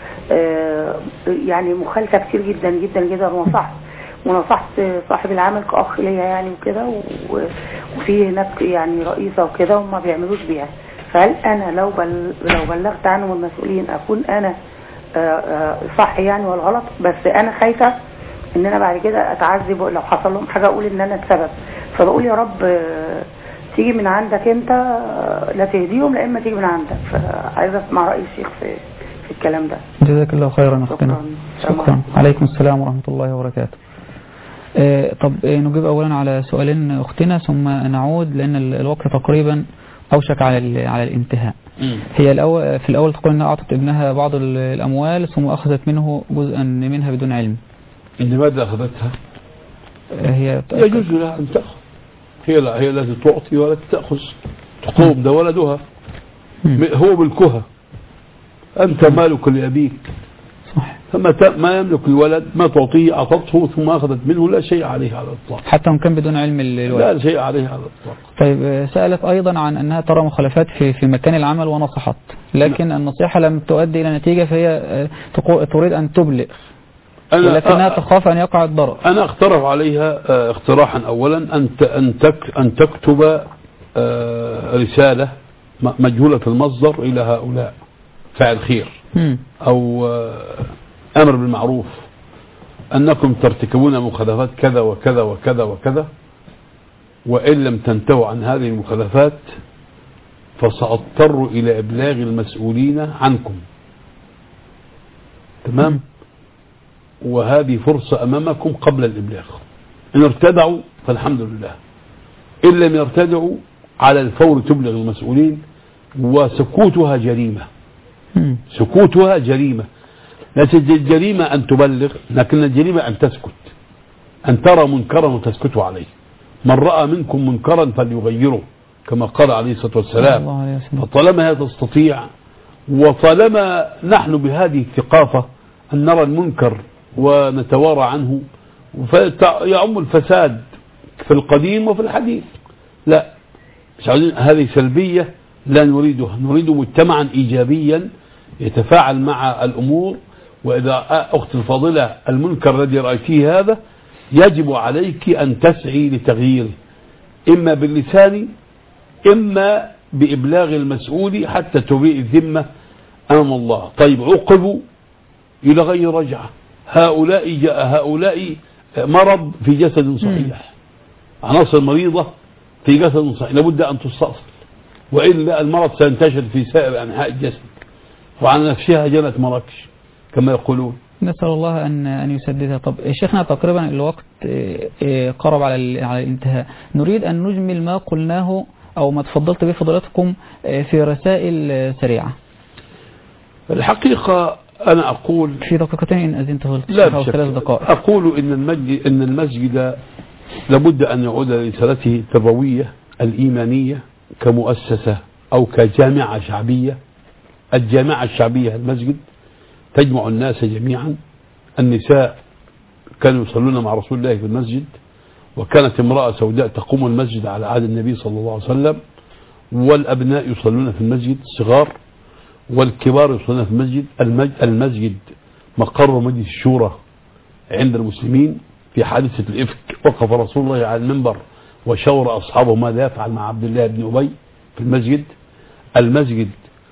يعني مخالفة كتير جدا جدا جدا، ونصحت ونصحت صاحب العمل كأخ ليا يعني وكده، وفي هناك يعني رئيسة وكده وما بيعملوش بيها. فهل انا لو بل لو بلغت عنهم المسؤولين اكون انا صح يعني ولا غلط؟ بس انا خايفة ان انا بعد كده اتعذب لو حصل لهم حاجة، اقول ان انا السبب. فبقول يا رب تيجي من عندك انت، لا تهديهم لا اما تيجي من عندك. فعايزة اسمع رأي الشيخ في في الكلام ده. جزاك الله خيرا اختنا. شكرا. شكرا. عليكم السلام ورحمة الله وبركاته. آه طب آه نجيب اولا على سؤالين اختنا ثم نعود، لان الوقت تقريبا أوشك على على الانتهاء. م. هي الأول في الأول تقول أنها أعطت ابنها بعض الأموال ثم أخذت منه جزءا منها بدون علم. لماذا أخذتها؟ هي يجوز لها أن تأخذ، هي لا هي التي تعطي ولا تأخذ، تقوم ده ولدها. م. هو ملكها، أنت م. مالك لأبيك. صح. فما ما يملك الولد ما تعطيه أعطته ثم أخذت منه لا شيء عليه على الإطلاق، حتى وإن كان بدون علم الولد لا شيء عليه على الإطلاق. طيب سألت أيضا عن أنها ترى مخالفات في في مكان العمل ونصحت، لكن لا. النصيحة لم تؤدي إلى نتيجة، فهي تريد أن تبلغ ولكنها تخاف أن يقع الضرر. أنا اقترح عليها اقتراحا أولا أن أن أن تكتب رسالة مجهولة المصدر إلى هؤلاء فاعل خير م. أو أمر بالمعروف، أنكم ترتكبون مخالفات كذا وكذا وكذا وكذا، وإن لم تنتهوا عن هذه المخالفات فسأضطر إلى إبلاغ المسؤولين عنكم. تمام م. وهذه فرصة أمامكم قبل الإبلاغ. إن ارتدعوا فالحمد لله، إن لم يرتدعوا على الفور تبلغ المسؤولين، وسكوتها جريمة. سكوتها جريمة. ليست الجريمة أن تبلغ، لكن الجريمة أن تسكت، أن ترى منكرا وتسكتوا عليه. من رأى منكم منكرا فليغيره كما قال عليه الصلاة والسلام. فطالما هي تستطيع، وطالما نحن بهذه الثقافة أن نرى المنكر ونتوارى عنه، فيعم الفساد في القديم وفي الحديث. لا، مش عايزين هذه سلبية، لا نريدها. نريد مجتمعا إيجابيا يتفاعل مع الأمور. وإذا أخت الفاضلة المنكر الذي رأيتيه هذا يجب عليك أن تسعي لتغييره، إما باللسان إما بإبلاغ المسؤول حتى تبرئ الذمة أمام الله. طيب عوقبوا إلى غير رجعة. هؤلاء جاء هؤلاء مرض في جسد صحيح، عناصر مريضة في جسد صحيح لابد أن تستأصل، وإلا المرض سينتشر في سائر أنحاء الجسد، وعن نفسها جنت مراكش كما يقولون. نسأل الله أن أن يسددها. طب شيخنا تقريبا الوقت قرب على على الانتهاء، نريد أن نجمل ما قلناه أو ما تفضلت به فضلاتكم في رسائل سريعة. الحقيقة أنا أقول في دقيقتين إن أذنت، لا أو ثلاث دقائق. أقول إن المسجد إن المسجد لابد أن يعود لرسالته التربوية الإيمانية كمؤسسة أو كجامعة شعبية. الجامعة الشعبية المسجد تجمع الناس جميعا. النساء كانوا يصلون مع رسول الله في المسجد، وكانت امرأة سوداء تقوم المسجد على عهد النبي صلى الله عليه وسلم، والأبناء يصلون في المسجد الصغار، والكبار يصلون في المسجد. المسجد مقر مجلس الشورى عند المسلمين. في حادثة الإفك وقف رسول الله على المنبر وشاور أصحابه ماذا يفعل مع عبد الله بن أبي في المسجد. المسجد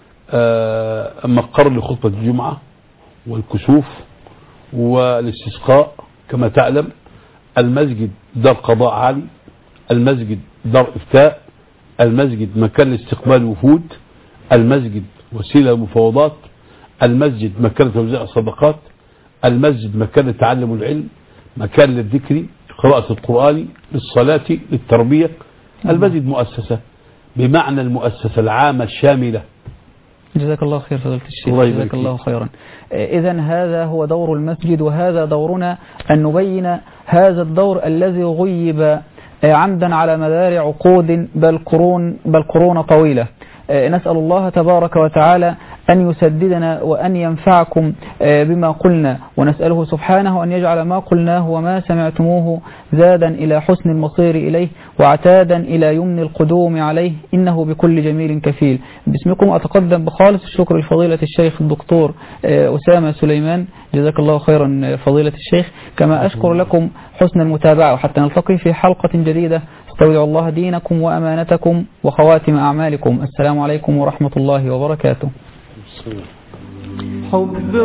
مقر لخطبة الجمعة والكسوف والاستسقاء كما تعلم. المسجد دار قضاء عالي، المسجد دار إفتاء، المسجد مكان لاستقبال الوفود، المسجد وسيلة للمفاوضات، المسجد مكان توزيع الصدقات، المسجد مكان لتعلم العلم، مكان للذكر، قراءة القرآن، للصلاة، للتربية. المسجد مؤسسة بمعنى المؤسسة العامة الشاملة. جزاك الله خير فضيلة الشيخ، جزاك الله خيرا. إذا هذا هو دور المسجد، وهذا دورنا أن نبين هذا الدور الذي غيب عمدا على مدار عقود بل قرون بل قرون طويلة. نسأل الله تبارك وتعالى أن يسددنا وأن ينفعكم بما قلنا، ونسأله سبحانه أن يجعل ما قلناه وما سمعتموه زادا إلى حسن المصير إليه وعتادا إلى يمن القدوم عليه، إنه بكل جميل كفيل. باسمكم أتقدم بخالص الشكر لفضيلة الشيخ الدكتور أسامة سليمان، جزاك الله خيرا فضيلة الشيخ. كما أشكر لكم حسن المتابعة، وحتى نلتقي في حلقة جديدة. استودع الله دينكم وأمانتكم وخواتم أعمالكم. السلام عليكم ورحمة الله وبركاته. حب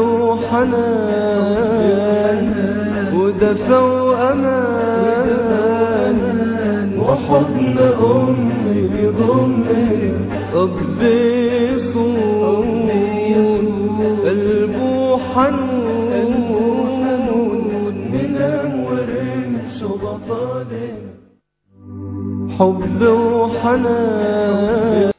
وحنان ودفى وأمان وحضن أمي بضمي ربي يصون قلبه حنون منور شبطان حب وحنان